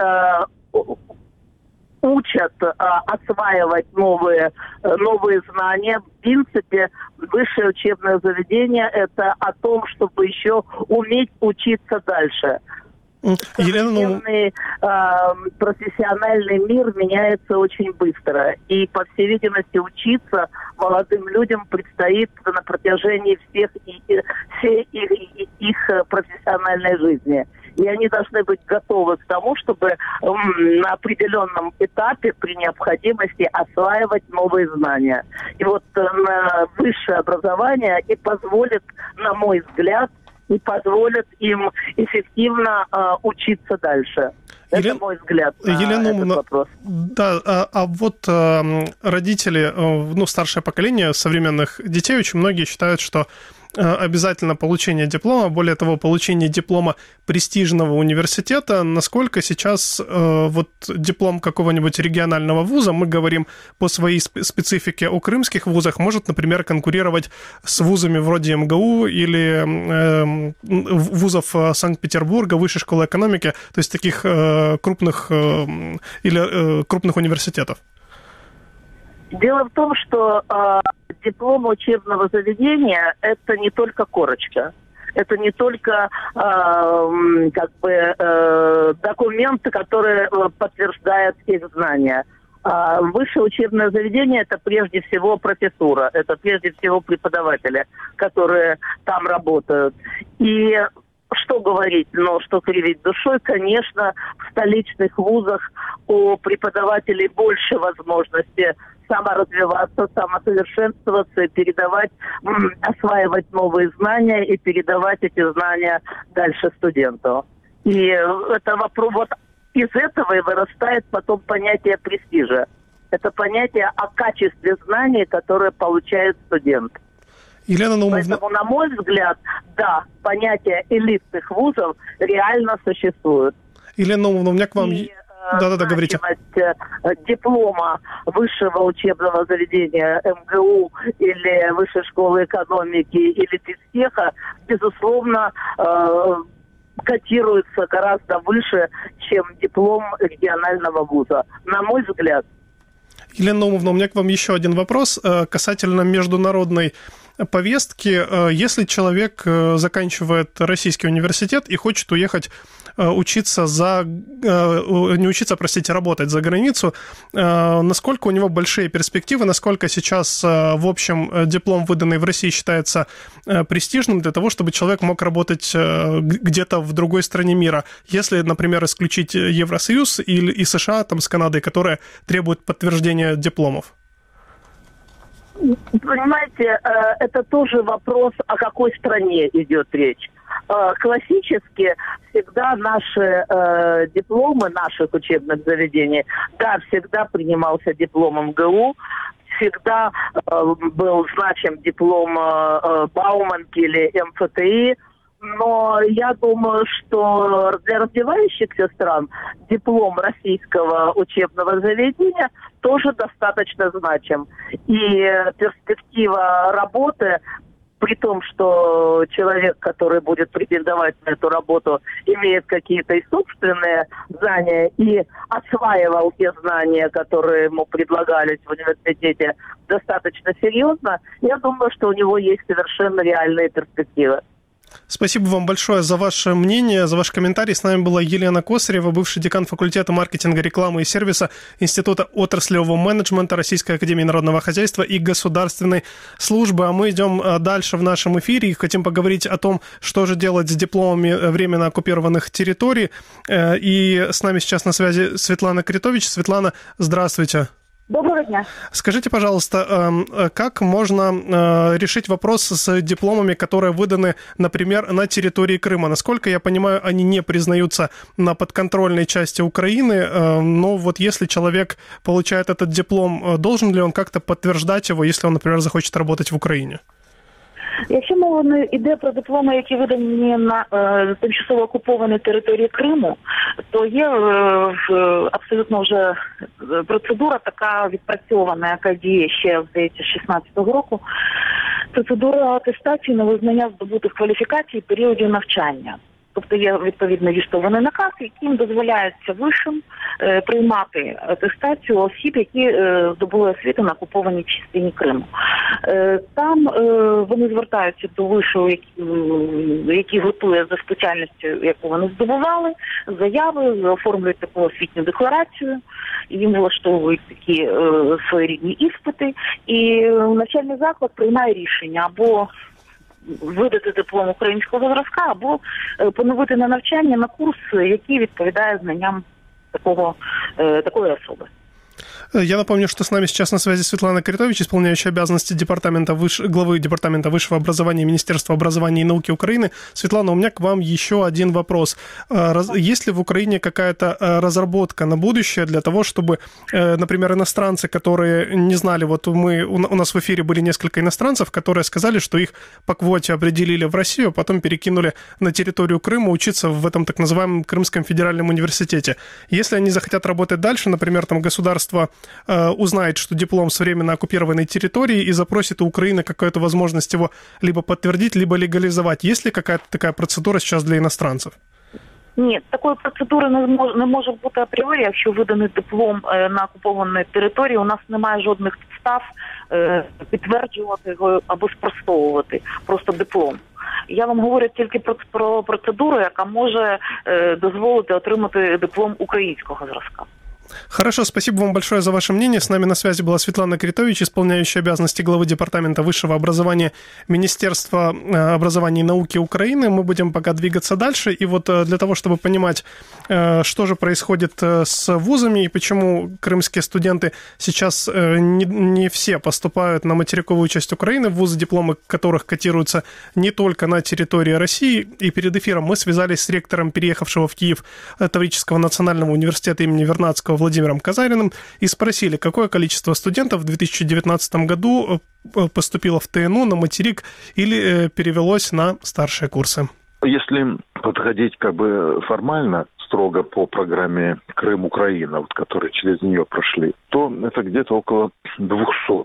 Speaker 10: учат осваивать новые знания. В принципе, высшее учебное заведение – это о том, чтобы еще уметь учиться дальше. Современный профессиональный мир меняется очень быстро. И, по всей видимости, учиться молодым людям предстоит на протяжении всей их профессиональной жизни. И они должны быть готовы к тому, чтобы на определенном этапе при необходимости осваивать новые знания. И вот высшее образование и позволит, на мой взгляд, и позволит им эффективно учиться дальше. Это мой взгляд на этот вопрос.
Speaker 2: Да, а вот родители, старшее поколение современных детей, очень многие считают, что обязательно получение диплома, более того, получение диплома престижного университета. Насколько сейчас вот диплом какого-нибудь регионального вуза, мы говорим по своей специфике о крымских вузах, может, например, конкурировать с вузами вроде МГУ или вузов Санкт-Петербурга, Высшей школы экономики, то есть таких крупных университетов?
Speaker 10: Дело в том, что диплом учебного заведения – это не только корочка. Это не только документы, которые подтверждают их знания. Высшее учебное заведение – это прежде всего профессура, это прежде всего преподаватели, которые там работают. И что говорить, но что кривить душой, конечно, в столичных вузах у преподавателей больше возможности саморазвиваться, самосовершенствоваться, передавать, осваивать новые знания и передавать эти знания дальше студенту. И это вопрос, вот из этого и вырастает потом понятие престижа. Это понятие о качестве знаний, которое получает студент.
Speaker 2: Елена Наумовна...
Speaker 10: Поэтому, на мой взгляд, да, понятие элитных вузов реально существует.
Speaker 2: Елена Наумовна, у меня к вам... Да-да-да, говорите.
Speaker 10: Диплома высшего учебного заведения МГУ или Высшей школы экономики или физтеха, безусловно, котируется гораздо выше, чем диплом регионального вуза, на мой взгляд.
Speaker 2: Елена Наумовна, у меня к вам еще один вопрос касательно международной повестки. Если человек заканчивает российский университет и хочет уехать работать за границу, насколько у него большие перспективы, насколько сейчас, в общем, диплом, выданный в России, считается престижным для того, чтобы человек мог работать где-то в другой стране мира. Если, например, исключить Евросоюз и США там, с Канадой, которые требуют подтверждения дипломов.
Speaker 10: Понимаете, это тоже вопрос, о какой стране идет речь. Классически всегда наши дипломы наших учебных заведений, да, всегда принимался диплом МГУ, всегда был значим диплом Бауманки или МФТИ. Но я думаю, что для развивающихся стран диплом российского учебного заведения тоже достаточно значим. И перспектива работы, при том, что человек, который будет претендовать на эту работу, имеет какие-то и собственные знания и осваивал те знания, которые ему предлагались в университете, достаточно серьезно, я думаю, что у него есть совершенно реальные перспективы.
Speaker 2: Спасибо вам большое за ваше мнение, за ваш комментарий. С нами была Елена Косарева, бывший декан факультета маркетинга, рекламы и сервиса Института отраслевого менеджмента Российской академии народного хозяйства и государственной службы. А мы идем дальше в нашем эфире и хотим поговорить о том, что же делать с дипломами временно оккупированных территорий. И с нами сейчас на связи Светлана Критович. Светлана, здравствуйте.
Speaker 11: Доброго дня.
Speaker 2: Скажите, пожалуйста, как можно решить вопрос с дипломами, которые выданы, например, на территории Крыма? Насколько я понимаю, они не признаются на подконтрольной части Украины, но вот если человек получает этот диплом, должен ли он как-то подтверждать его, если он, например, захочет работать в Україні?
Speaker 11: Якщо мова йде про дипломи, які видані на тимчасово окупованій території Криму, то є абсолютно вже процедура така відпрацьована, яка діє ще, здається, з 16-го року. Процедура атестації на визнання здобутих кваліфікацій періодів навчання. Тобто є відповідний військовий наказ, яким дозволяється вишам приймати атестацію осіб, які здобули освіту на окупованій частині Криму. Там вони звертаються до вишу, який готує за спеціальністю, яку вони здобували, заяви, оформлюють таку освітню декларацію, їм влаштовують такі своєрідні іспити, і навчальний заклад приймає рішення або видати диплом українського зразка, або поновити на навчання на курс, який відповідає знанням такої особи.
Speaker 2: Я напомню, что с нами сейчас на связи Светлана Критович, исполняющая обязанности главы Департамента высшего образования Министерства образования и науки Украины. Светлана, у меня к вам еще один вопрос. Есть ли в Украине какая-то разработка на будущее для того, чтобы, например, иностранцы, которые не знали, вот у нас в эфире были несколько иностранцев, которые сказали, что их по квоте определили в Россию, а потом перекинули на территорию Крыма учиться в этом так называемом Крымском федеральном университете. Если они захотят работать дальше, например, там государство узнает, что диплом с временно оккупированной территории и запросит у Украины какую-то возможность его либо подтвердить, либо легализовать. Есть ли какая-то такая процедура сейчас для иностранцев?
Speaker 11: Ні, такої процедури не може бути апріорі, якщо виданий диплом на окупованій території, у нас немає жодних підстав підтверджувати його або спростовувати, просто диплом. Я вам говорю тільки про процедуру, яка може дозволити отримати диплом українського зразка.
Speaker 2: Хорошо, спасибо вам большое за ваше мнение. С нами на связи была Светлана Критович, исполняющая обязанности главы Департамента высшего образования Министерства образования и науки Украины. Мы будем пока двигаться дальше. И вот для того, чтобы понимать, что же происходит с вузами и почему крымские студенты сейчас не все поступают на материковую часть Украины, в вузы, дипломы которых котируются не только на территории России. И перед эфиром мы связались с ректором, переехавшего в Киев Таврического национального университета имени Вернадского Владимиром Казариным и спросили, какое количество студентов в 2019 году поступило в ТНУ на материк или перевелось на старшие курсы.
Speaker 12: Если подходить формально, строго по программе Крым-Украина, которые через нее прошли, то это где-то около 200.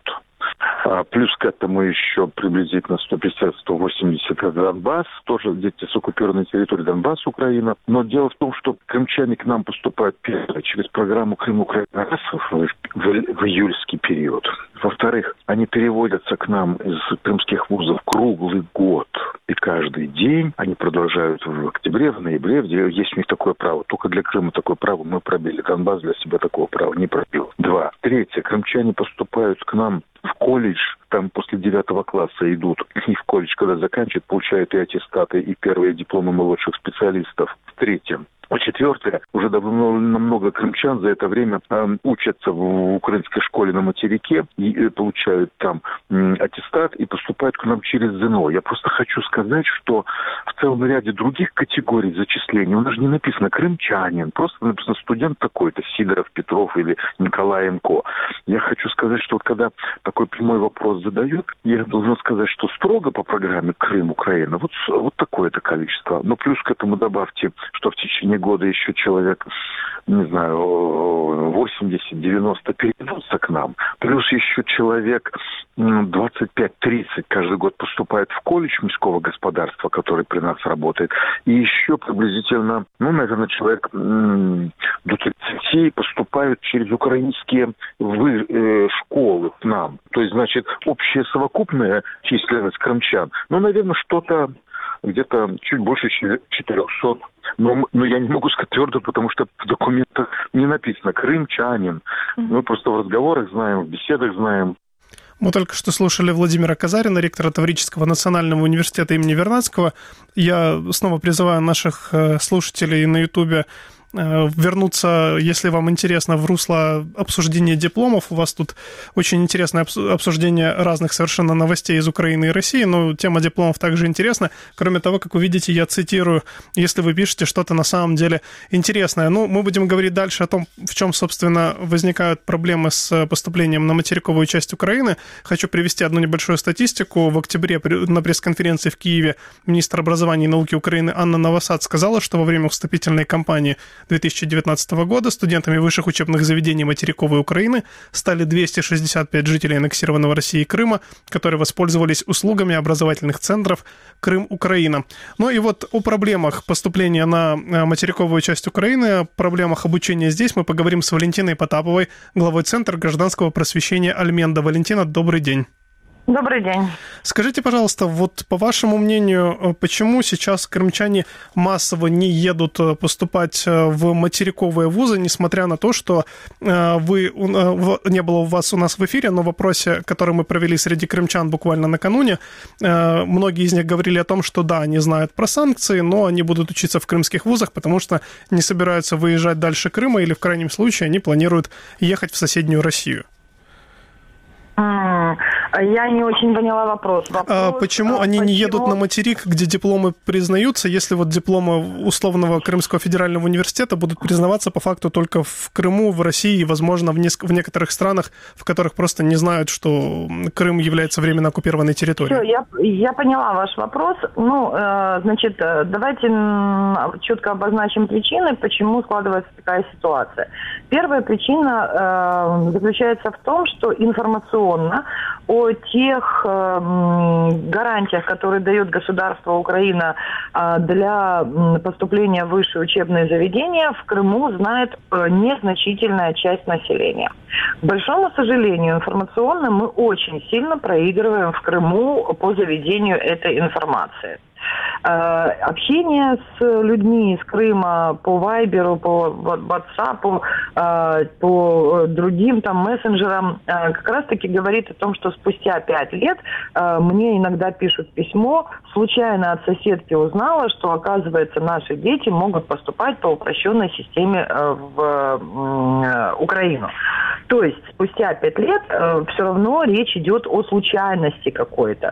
Speaker 12: Плюс к этому еще приблизительно 150-180 это Донбасс, тоже дети с оккупированной территории Донбасс, Украина. Но дело в том, что крымчане к нам поступают первое через программу Крым-Украина в июльский период. Во-вторых, они переводятся к нам из крымских вузов круглый год. И каждый день они продолжают в октябре, в ноябре, есть у них такое право. Только для Крыма такое право мы пробили. Донбасс для себя такого права не пробил. 2. Третье. Крымчане поступают к нам в колледж, там после 9 класса идут, и в колледж, когда заканчивают, получают и аттестаты, и первые дипломы молодших специалистов. В-третьем, четвертое, уже намного крымчан за это время учатся в украинской школе на материке и получают там аттестат и поступают к нам через ЗНО. Я просто хочу сказать, что в целом ряде других категорий зачислений у нас же не написано крымчанин, просто написано студент такой-то, Сидоров, Петров или Николаенко. Я хочу сказать, что вот когда такой прямой вопрос задают, я должен сказать, что строго по программе Крым, Украина, вот такое-то количество. Но плюс к этому добавьте, что в течение года еще человек, не знаю, 80-90 переведутся к нам. Плюс еще человек 25-30 каждый год поступает в колледж морского господарства, который при нас работает. И еще приблизительно, наверное, человек до 30 поступают через украинские школы к нам. То есть, значит, общая совокупная численность крымчан, наверное, что-то где-то чуть больше 400. Но я не могу сказать твердо, потому что в документах не написано «крымчанин». Мы просто в разговорах знаем, в беседах знаем.
Speaker 2: Мы только что слушали Владимира Казарина, ректора Таврического национального университета имени Вернадского. Я снова призываю наших слушателей на Ютубе вернуться, если вам интересно, в русло обсуждения дипломов. У вас тут очень интересное обсуждение разных совершенно новостей из Украины и России, но тема дипломов также интересна. Кроме того, как вы видите, я цитирую, если вы пишете что-то на самом деле интересное. Мы будем говорить дальше о том, в чем, собственно, возникают проблемы с поступлением на материковую часть Украины. Хочу привести одну небольшую статистику. В октябре на пресс-конференции в Киеве министр образования и науки Украины Анна Новосад сказала, что во время вступительной кампании 2019 года студентами высших учебных заведений материковой Украины стали 265 жителей аннексированного Россией Крыма, которые воспользовались услугами образовательных центров Крым-Украина. И вот о проблемах поступления на материковую часть Украины, о проблемах обучения здесь мы поговорим с Валентиной Потаповой, главой Центра гражданского просвещения «Альменда». Валентина, добрый день.
Speaker 13: Добрый день.
Speaker 2: Скажите, пожалуйста, вот по вашему мнению, почему сейчас крымчане массово не едут поступать в материковые вузы, несмотря на то, что не было у нас в эфире, но в вопросе, который мы провели среди крымчан буквально накануне, многие из них говорили о том, что да, они знают про санкции, но они будут учиться в крымских вузах, потому что не собираются выезжать дальше Крыма или, в крайнем случае, они планируют ехать в соседнюю Россию.
Speaker 13: Я не очень поняла вопрос.
Speaker 2: Почему они не едут на материк, где дипломы признаются, если вот дипломы условного Крымского федерального университета будут признаваться по факту только в Крыму, в России и, возможно, в некоторых странах, в которых просто не знают, что Крым является временно оккупированной территорией?
Speaker 13: Все, я поняла ваш вопрос. Значит, давайте четко обозначим причины, почему складывается такая ситуация. Первая причина заключается в том, что информационно о тех гарантиях, которые дает государство Украина для поступления в высшие учебные заведения, в Крыму знает незначительная часть населения. К большому сожалению, информационно мы очень сильно проигрываем в Крыму по заведению этой информации. Общение с людьми из Крыма по Вайберу, по WhatsApp, по другим мессенджерам как раз-таки говорит о том, что спустя 5 лет мне иногда пишут письмо, случайно от соседки узнала, что, оказывается, наши дети могут поступать по упрощенной системе в Украину. То есть спустя 5 лет все равно речь идет о случайности какой-то.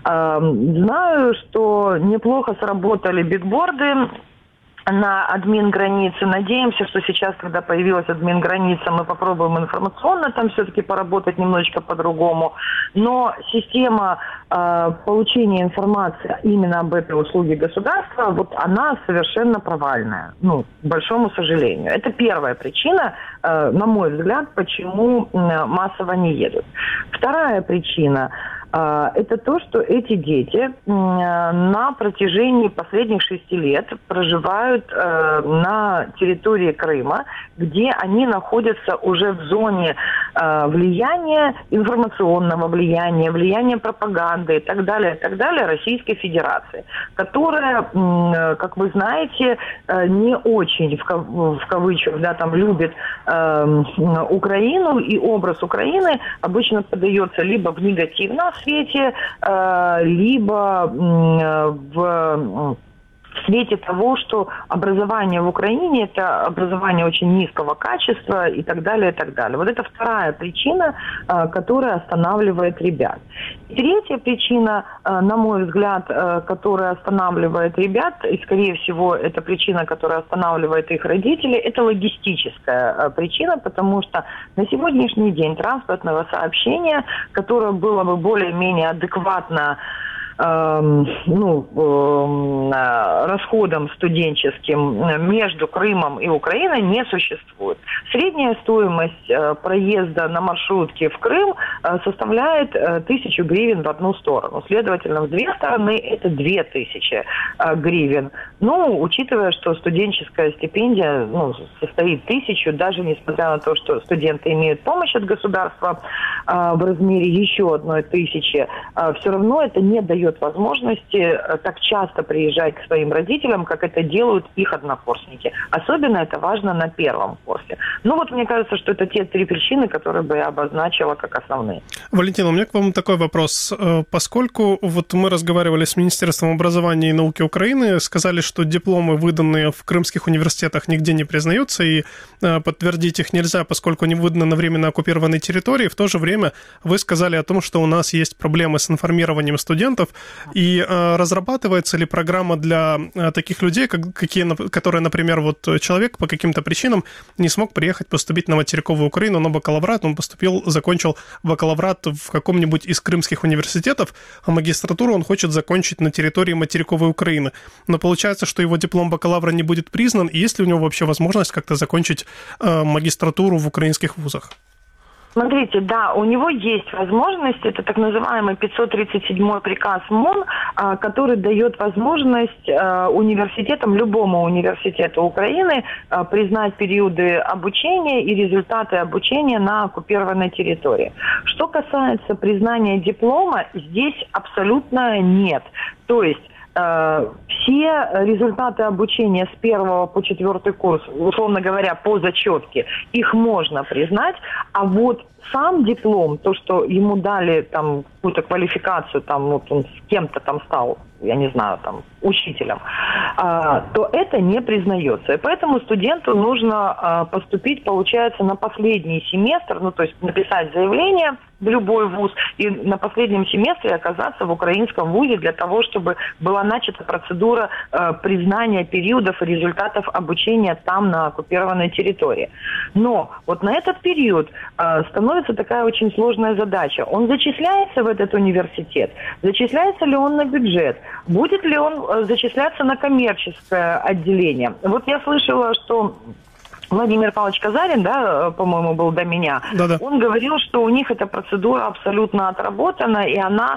Speaker 13: Знаю, что неплохо сработали бигборды на админ-границе. Надеемся, что сейчас, когда появилась админ-граница, мы попробуем информационно там все-таки поработать немножечко по-другому. Но система получения информации именно об этой услуге государства, вот она совершенно провальная. К большому сожалению. Это первая причина, на мой взгляд, почему массово не едут. Вторая причина – это то, что эти дети на протяжении последних 6 лет проживают на территории Крыма, где они находятся уже в зоне влияния, информационного влияния, влияния пропаганды и так далее Российской Федерации, которая, как вы знаете, не очень, в кавычках, любит Украину, и образ Украины обычно подается либо в негативном свете, либо в в свете того, что образование в Украине – это образование очень низкого качества и так далее, и так далее. Вот это вторая причина, которая останавливает ребят. Третья причина, на мой взгляд, которая останавливает ребят, и, скорее всего, это причина, которая останавливает их родителей, это логистическая причина, потому что на сегодняшний день транспортного сообщения, которое было бы более-менее адекватно расходам студенческим между Крымом и Украиной не существует. Средняя стоимость проезда на маршрутке в Крым составляет 1000 гривен в одну сторону. Следовательно, в две стороны это 2000 гривен. Учитывая, что студенческая стипендия состоит 1000, даже несмотря на то, что студенты имеют помощь от государства в размере еще 1000, все равно это не дает возможности так часто приезжать к своим родителям, как это делают их однокурсники. Особенно это важно на первом курсе. Мне кажется, что это те 3 причины, которые бы я обозначила как основные.
Speaker 2: Валентина, у меня к вам такой вопрос. Поскольку мы разговаривали с Министерством образования и науки Украины, сказали, что дипломы, выданные в крымских университетах, нигде не признаются, и подтвердить их нельзя, поскольку они выданы на временно оккупированной территории. В то же время вы сказали о том, что у нас есть проблемы с информированием студентов, и разрабатывается ли программа для таких людей, которые, например, человек по каким-то причинам не смог приехать поступить на материковую Украину на бакалаврат, он закончил бакалаврат в каком-нибудь из крымских университетов, а магистратуру он хочет закончить на территории материковой Украины. Но получается, что его диплом бакалавра не будет признан, и есть ли у него вообще возможность как-то закончить магистратуру в украинских вузах?
Speaker 13: Смотрите, да, у него есть возможность, это так называемый 537-й приказ МОН, который дает возможность университетам, любому университету Украины признать периоды обучения и результаты обучения на оккупированной территории. Что касается признания диплома, здесь абсолютно нет. То есть все результаты обучения с 1 по 4 курс, условно говоря, по зачетке, их можно признать, а сам диплом, то, что ему дали какую-то квалификацию, он с кем-то стал, я не знаю, учителем, то это не признается. И поэтому студенту нужно поступить, получается, на последний семестр, то есть написать заявление в любой вуз и на последнем семестре оказаться в украинском вузе для того, чтобы была начата процедура признания периодов и результатов обучения там, на оккупированной территории. Но на этот период становится такая очень сложная задача. Он зачисляется в этот университет? Зачисляется ли он на бюджет? Будет ли он зачисляться на коммерческое отделение? Я слышала, что Владимир Павлович Казарин, по-моему, был до меня, да. Он говорил, что у них эта процедура абсолютно отработана, и она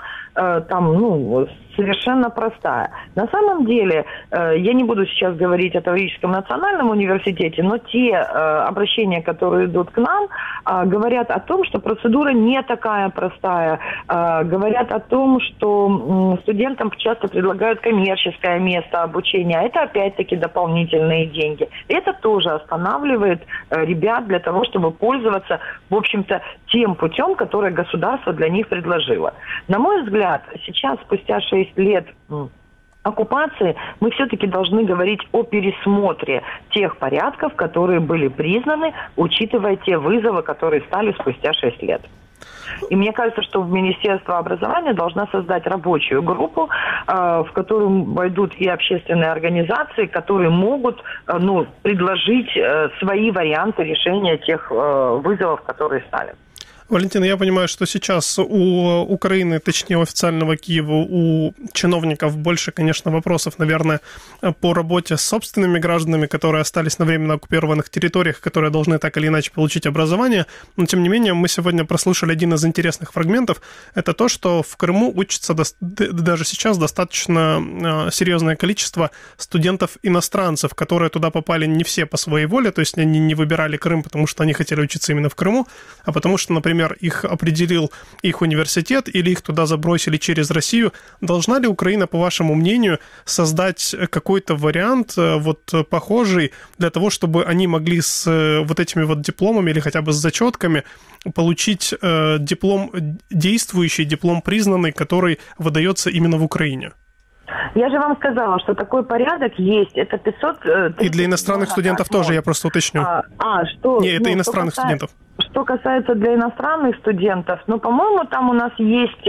Speaker 13: совершенно простая. На самом деле, я не буду сейчас говорить о Таврическом национальном университете, но те обращения, которые идут к нам, говорят о том, что процедура не такая простая. Говорят о том, что студентам часто предлагают коммерческое место обучения. Это опять-таки дополнительные деньги. Это тоже останавливает ребят для того, чтобы пользоваться, в общем-то, тем путем, который государство для них предложило. На мой взгляд, сейчас, спустя 6 лет оккупации, мы все-таки должны говорить о пересмотре тех порядков, которые были признаны, учитывая те вызовы, которые стали спустя 6 лет. И мне кажется, что Министерство образования должна создать рабочую группу, в которую войдут и общественные организации, которые могут предложить свои варианты решения тех вызовов, которые стали.
Speaker 2: Валентина, я понимаю, что сейчас у Украины, точнее у официального Киева, у чиновников больше, конечно, вопросов, наверное, по работе с собственными гражданами, которые остались на временно оккупированных территориях, которые должны так или иначе получить образование. Но, тем не менее, мы сегодня прослушали один из интересных фрагментов. Это то, что в Крыму учатся даже сейчас достаточно серьезное количество студентов-иностранцев, которые туда попали не все по своей воле, то есть они не выбирали Крым, потому что они хотели учиться именно в Крыму, а потому что, например, их определил их университет или их туда забросили через Россию. Должна ли Украина, по вашему мнению, создать какой-то вариант похожий для того, чтобы они могли с этими дипломами или хотя бы с зачетками получить диплом действующий, диплом признанный, который выдается именно в Украине?
Speaker 13: Я же вам сказала, что такой порядок есть. Это 500...
Speaker 2: И для иностранных студентов тоже, я просто уточню.
Speaker 13: Что?
Speaker 2: Не, это иностранных студентов.
Speaker 13: Что касается для иностранных студентов, по-моему, там у нас есть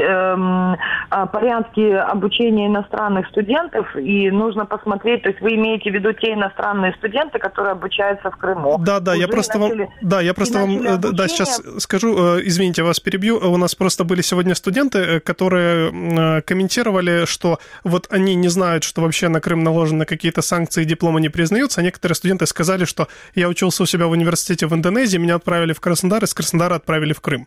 Speaker 13: порядки обучения иностранных студентов, и нужно посмотреть, то есть вы имеете в виду те иностранные студенты, которые обучаются в Крыму.
Speaker 2: Да, я просто вам сейчас скажу, извините, вас перебью, у нас просто были сегодня студенты, которые комментировали, что вот они не знают, что вообще на Крым наложены какие-то санкции, дипломы не признаются, а некоторые студенты сказали, что я учился у себя в университете в Индонезии, меня отправили в Краснодар, из Краснодара отправили в Крым.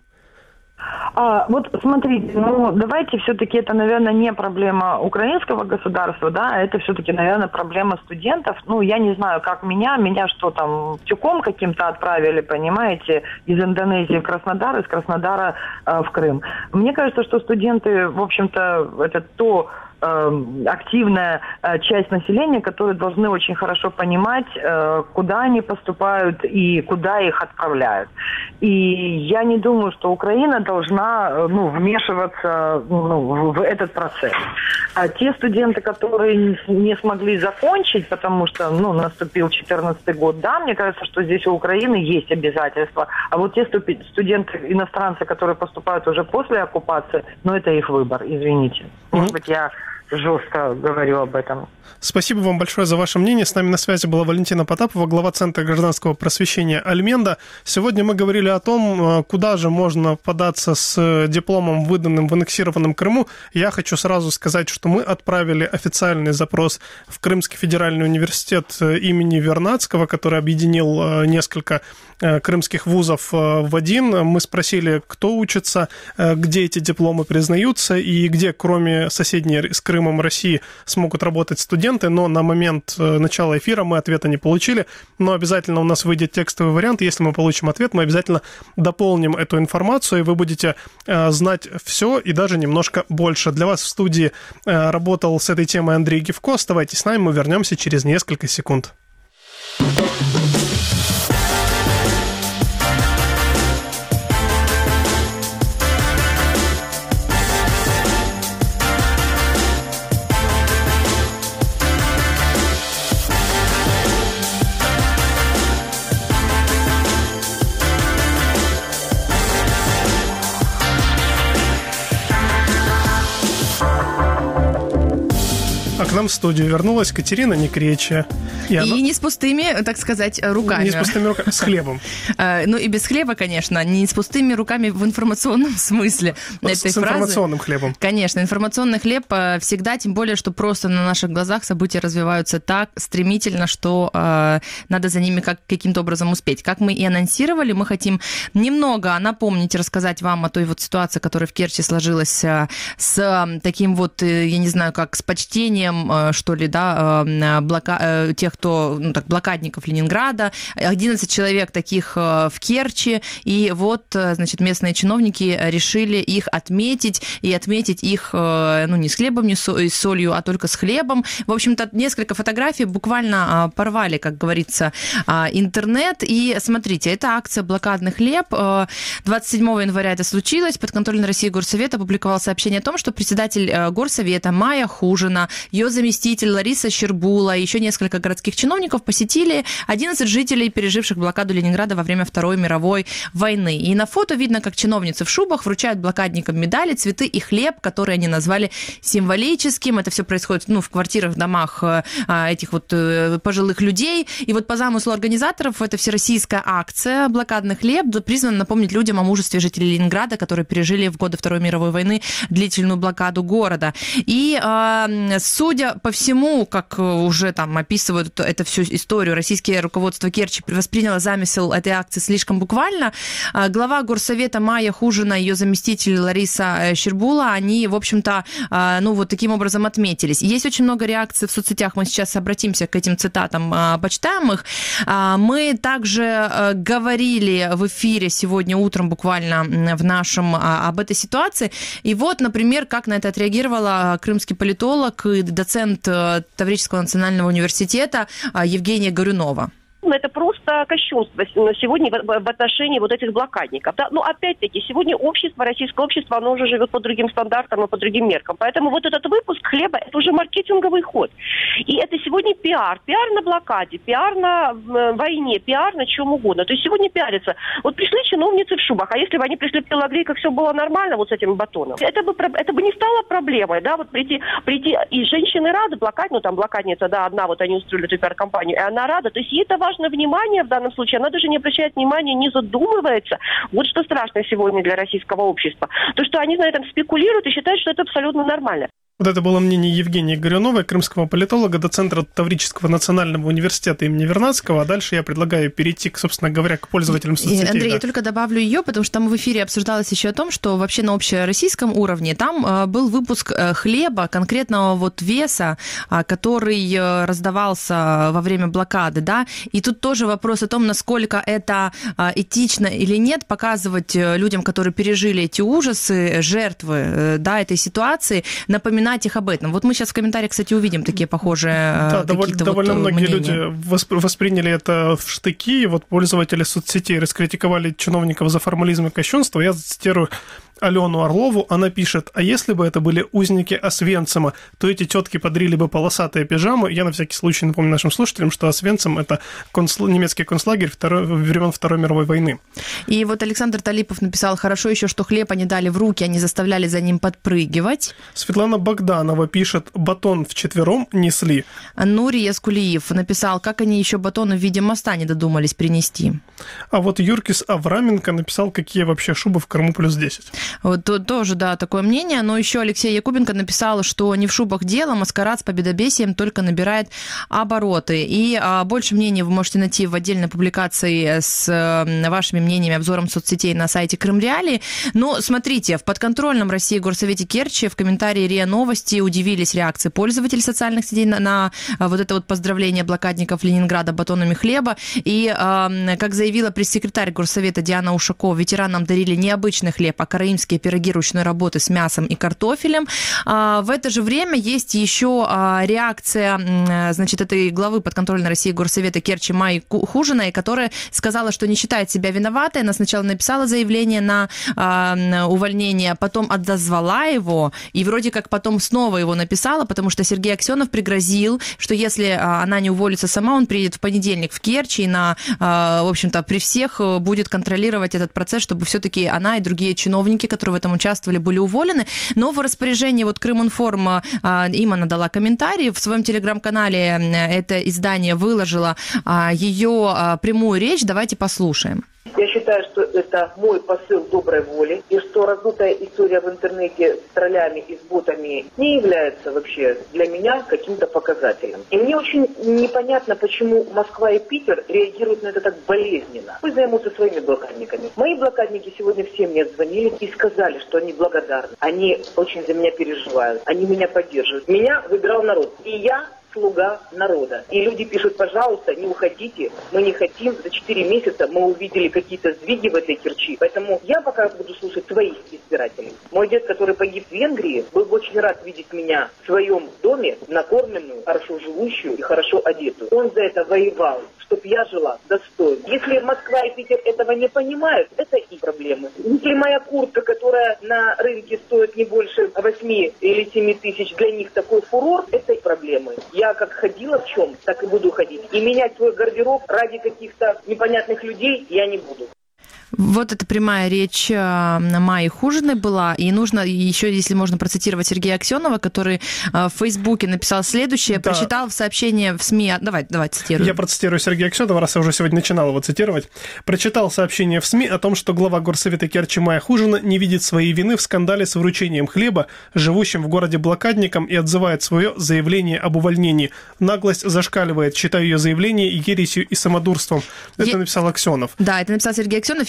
Speaker 13: Вот смотрите, давайте все-таки это, наверное, не проблема украинского государства, да, а это все-таки, наверное, проблема студентов. Я не знаю, как меня что там, тюком каким-то отправили, понимаете, из Индонезии в Краснодар, из Краснодара в Крым. Мне кажется, что студенты, в общем-то, это активная часть населения, которые должны очень хорошо понимать, куда они поступают и куда их отправляют. И я не думаю, что Украина должна вмешиваться в этот процесс. А те студенты, которые не смогли закончить, потому что наступил 2014 год, да, мне кажется, что здесь у Украины есть обязательства. А вот те студенты, иностранцы, которые поступают уже после оккупации, это их выбор, извините. Может быть, я жестко говорю об этом.
Speaker 2: Спасибо вам большое за ваше мнение. С нами на связи была Валентина Потапова, глава Центра гражданского просвещения «Альменда». Сегодня мы говорили о том, куда же можно податься с дипломом, выданным в аннексированном Крыму. Я хочу сразу сказать, что мы отправили официальный запрос в Крымский федеральный университет имени Вернадского, который объединил несколько крымских вузов в один. Мы спросили, кто учится, где эти дипломы признаются и где, кроме соседней с Крымом России, смогут работать студенты, но на момент начала эфира мы ответа не получили, но обязательно у нас выйдет текстовый вариант. Если мы получим ответ, мы обязательно дополним эту информацию, и вы будете знать все и даже немножко больше. Для вас в студии работал с этой темой Андрей Гивко. Оставайтесь с нами, мы вернемся через несколько секунд. А к нам в студию вернулась Катерина Некречья.
Speaker 1: И не с пустыми, так сказать, руками.
Speaker 2: Не с пустыми руками, с хлебом.
Speaker 1: И без хлеба, конечно, не с пустыми руками в информационном смысле этой фразы.
Speaker 2: С информационным хлебом.
Speaker 1: Конечно, информационный хлеб всегда, тем более, что просто на наших глазах события развиваются так стремительно, что надо за ними каким-то образом успеть. Как мы и анонсировали, мы хотим немного напомнить, рассказать вам о той вот ситуации, которая в Керчи сложилась с таким вот, я не знаю, как с почтением, что ли, да, тех, кто, блокадников Ленинграда, 11 человек таких в Керчи, и вот, значит, местные чиновники решили их отметить, и отметить их, не с хлебом, не с солью, а только с хлебом. В общем-то, несколько фотографий буквально порвали, как говорится, интернет, и смотрите, это акция «Блокадный хлеб». 27 января это случилось, подконтрольный России Горсовет опубликовал сообщение о том, что председатель Горсовета Майя Хужина, ее заместитель Лариса Щербула и еще несколько городских чиновников посетили 11 жителей, переживших блокаду Ленинграда во время Второй мировой войны. И на фото видно, как чиновницы в шубах вручают блокадникам медали, цветы и хлеб, которые они назвали символическим. Это все происходит в квартирах, в домах этих вот пожилых людей. И вот по замыслу организаторов это всероссийская акция «Блокадный хлеб» призвана напомнить людям о мужестве жителей Ленинграда, которые пережили в годы Второй мировой войны длительную блокаду города. И судя по всему, как уже там описывают эту всю историю, российское руководство Керчи восприняло замысел этой акции слишком буквально. Глава Горсовета Майя Хужина и ее заместитель Лариса Щербула, они, в общем-то, вот таким образом отметились. Есть очень много реакций в соцсетях, мы сейчас обратимся к этим цитатам, почитаем их. Мы также говорили в эфире сегодня утром буквально в нашем об этой ситуации. И вот, например, как на это отреагировала крымский политолог и доцент Таврического национального университета Евгения Горюнова.
Speaker 14: безусловно, это просто кощунство сегодня в отношении вот этих блокадников. Да? Но опять-таки, сегодня общество, российское общество, оно уже живет по другим стандартам и по другим меркам. Поэтому вот этот выпуск хлеба, это уже маркетинговый ход. И это сегодня пиар. Пиар на блокаде, пиар на войне, пиар на чем угодно. То есть сегодня пиарится. Вот пришли чиновницы в шубах, а если бы они пришли в телогрейках, все было нормально вот с этим батоном, это бы не стало проблемой, да, вот прийти, и женщины рады блокать, ну там блокадница, да, одна, вот они устроили эту пиар-компанию, и она рада, то есть ей это важно внимание в данном случае, она даже не обращает внимания, не задумывается. Вот что страшно сегодня для российского общества. То, что они на этом спекулируют и считают, что это абсолютно нормально.
Speaker 2: Вот это было мнение Евгении Горюновой, крымского политолога, доцентра Таврического национального университета имени Вернадского. А дальше я предлагаю перейти, собственно говоря, к пользователям соцсетей.
Speaker 1: Андрей, я только добавлю ее, потому что там в эфире обсуждалось еще о том, что вообще на общероссийском уровне там был выпуск хлеба конкретного вот веса, который раздавался во время блокады, да, и тут тоже вопрос о том, насколько это этично или нет, показывать людям, которые пережили эти ужасы, жертвы, да, этой ситуации, напоминать их об этом. Вот мы сейчас в комментариях, кстати, увидим такие похожие какие-то
Speaker 2: довольно
Speaker 1: вот
Speaker 2: многие
Speaker 1: мнения.
Speaker 2: люди восприняли это в штыки, и вот пользователи соцсетей раскритиковали чиновников за формализм и кощунство. Я цитирую Алену Орлову, она пишет: а если бы это были узники Освенцима, то эти тетки подарили бы полосатые пижамы. Я на всякий случай напомню нашим слушателям, что Освенцим — это немецкий концлагерь времен Второй мировой войны.
Speaker 1: И вот Александр Талипов написал: хорошо еще, что хлеб они дали в руки, они заставляли за ним подпрыгивать.
Speaker 2: Светлана Богданова пишет: батон вчетвером несли.
Speaker 1: Нурий Яскулиев написал: как они еще батоны в виде моста не додумались принести.
Speaker 2: А вот Юркис Авраменко написал: какие вообще шубы в Крыму +10.
Speaker 1: Вот тоже, да, такое мнение. Но еще Алексей Якубенко написал, что не в шубах дело, маскарад с победобесием только набирает обороты. И больше мнений вы можете найти в отдельной публикации с вашими мнениями, обзором соцсетей на сайте Крым Реалии. Но смотрите, в подконтрольном России горсовете Керчи в комментарии РИА Новости удивились реакции пользователей социальных сетей на вот это вот поздравление блокадников Ленинграда батонами хлеба. И, как заявила пресс-секретарь горсовета Диана Ушакова, ветеранам дарили необычный хлеб, а караимские пироги ручной работы с мясом и картофелем. В это же время есть еще реакция, значит, этой главы подконтрольной России горсовета Керчи Майи Хужиной, которая сказала, что не считает себя виноватой. Она сначала написала заявление на увольнение, потом отозвала его, и вроде как потом снова его написала, потому что Сергей Аксенов пригрозил, что если она не уволится сама, он приедет в понедельник в Керчь и в общем-то, при всех будет контролировать этот процесс, чтобы все-таки она и другие чиновники, которые в этом участвовали, были уволены. Но в распоряжении вот Крыминформ им она дала комментарий. В своем телеграм-канале это издание выложило ее прямую речь. Давайте послушаем.
Speaker 15: Я считаю, что это мой посыл доброй воли, и что раздутая история в интернете с троллями и с ботами не является вообще для меня каким-то показателем. И мне очень непонятно, почему Москва и Питер реагируют на это так болезненно. Пусть займутся своими блокадниками. Мои блокадники сегодня все мне звонили и сказали, что они благодарны. Они очень за меня переживают, они меня поддерживают. Меня выбирал народ, и я слуга народа. И люди пишут: пожалуйста, не уходите, мы не хотим. За 4 месяца мы увидели какие-то сдвиги в этой Керчи. Поэтому я пока буду слушать своих избирателей. Мой дед, который погиб в Венгрии, был бы очень рад видеть меня в своем доме, накормленную, хорошо живущую и хорошо одетую. Он за это воевал, чтобы я жила достойно. Если Москва и Питер этого не понимают, это их проблемы. Если моя куртка, которая на рынке стоит не больше 8 или 7 тысяч, для них такой фурор, это их проблемы. Я как ходила в чем, так и буду ходить. И менять свой гардероб ради каких-то непонятных людей я не буду.
Speaker 1: Вот это прямая речь Майи Хужиной была. И нужно еще, если можно, процитировать Сергея Аксенова, который в Фейсбуке написал следующее, да. Прочитал в сообщении в СМИ. Давай цитирую.
Speaker 2: Я процитирую Сергея Аксенова, раз я уже сегодня начинал его цитировать. Прочитал сообщение в СМИ о том, что глава горсовета Керчи Майя Хужина не видит своей вины в скандале с вручением хлеба живущим в городе блокадникам и отзывает свое заявление об увольнении. Наглость зашкаливает, считаю ее заявление и ересью, и самодурством. Это написал Аксенов.
Speaker 1: Да, это написал Сергей Аксенов.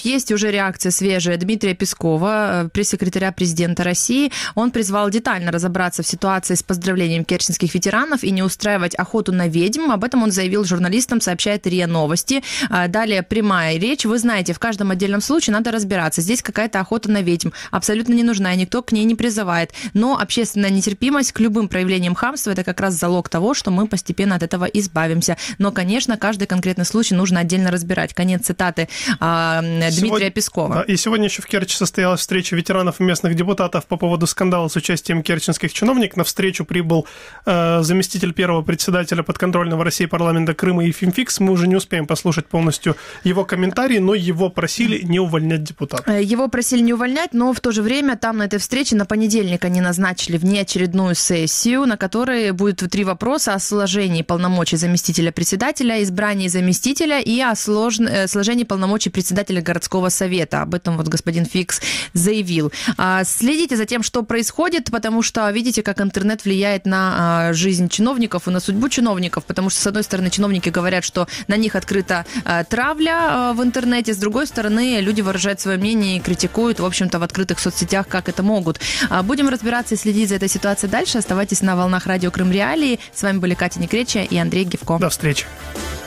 Speaker 1: есть уже реакция свежая Дмитрия Пескова, пресс-секретаря президента России. Он призвал детально разобраться в ситуации с поздравлением керченских ветеранов и не устраивать охоту на ведьм. Об этом он заявил журналистам, сообщает РИА Новости. Далее прямая речь. Вы знаете, в каждом отдельном случае надо разбираться. Здесь какая-то охота на ведьм абсолютно не нужна, и никто к ней не призывает. Но общественная нетерпимость к любым проявлениям хамства – это как раз залог того, что мы постепенно от этого избавимся. Но, конечно, каждый конкретный случай нужно отдельно разбирать. Конец цитаты Дмитрия Пескова.
Speaker 2: Да, и сегодня еще в Керчи состоялась встреча ветеранов и местных депутатов по поводу скандала с участием керченских чиновников. На встречу прибыл заместитель первого председателя подконтрольного России парламента Крыма Ефим Фикс. Мы уже не успеем послушать полностью его комментарий, но его просили не увольнять депутата.
Speaker 1: Его просили не увольнять, но в то же время там на этой встрече на понедельник они назначили внеочередную сессию, на которой будет 3 вопроса о сложении полномочий заместителя председателя, избрании заместителя и о сложении полномочий председателя городского совета. Об этом вот господин Фикс заявил. Следите за тем, что происходит, потому что видите, как интернет влияет на жизнь чиновников и на судьбу чиновников, потому что, с одной стороны, чиновники говорят, что на них открыта травля в интернете, с другой стороны, люди выражают свое мнение и критикуют, в общем-то, в открытых соцсетях, как это могут. Будем разбираться и следить за этой ситуацией дальше. Оставайтесь на волнах радио Крым Реалии. С вами были Катя Некреча и Андрей Гевко.
Speaker 2: До встречи.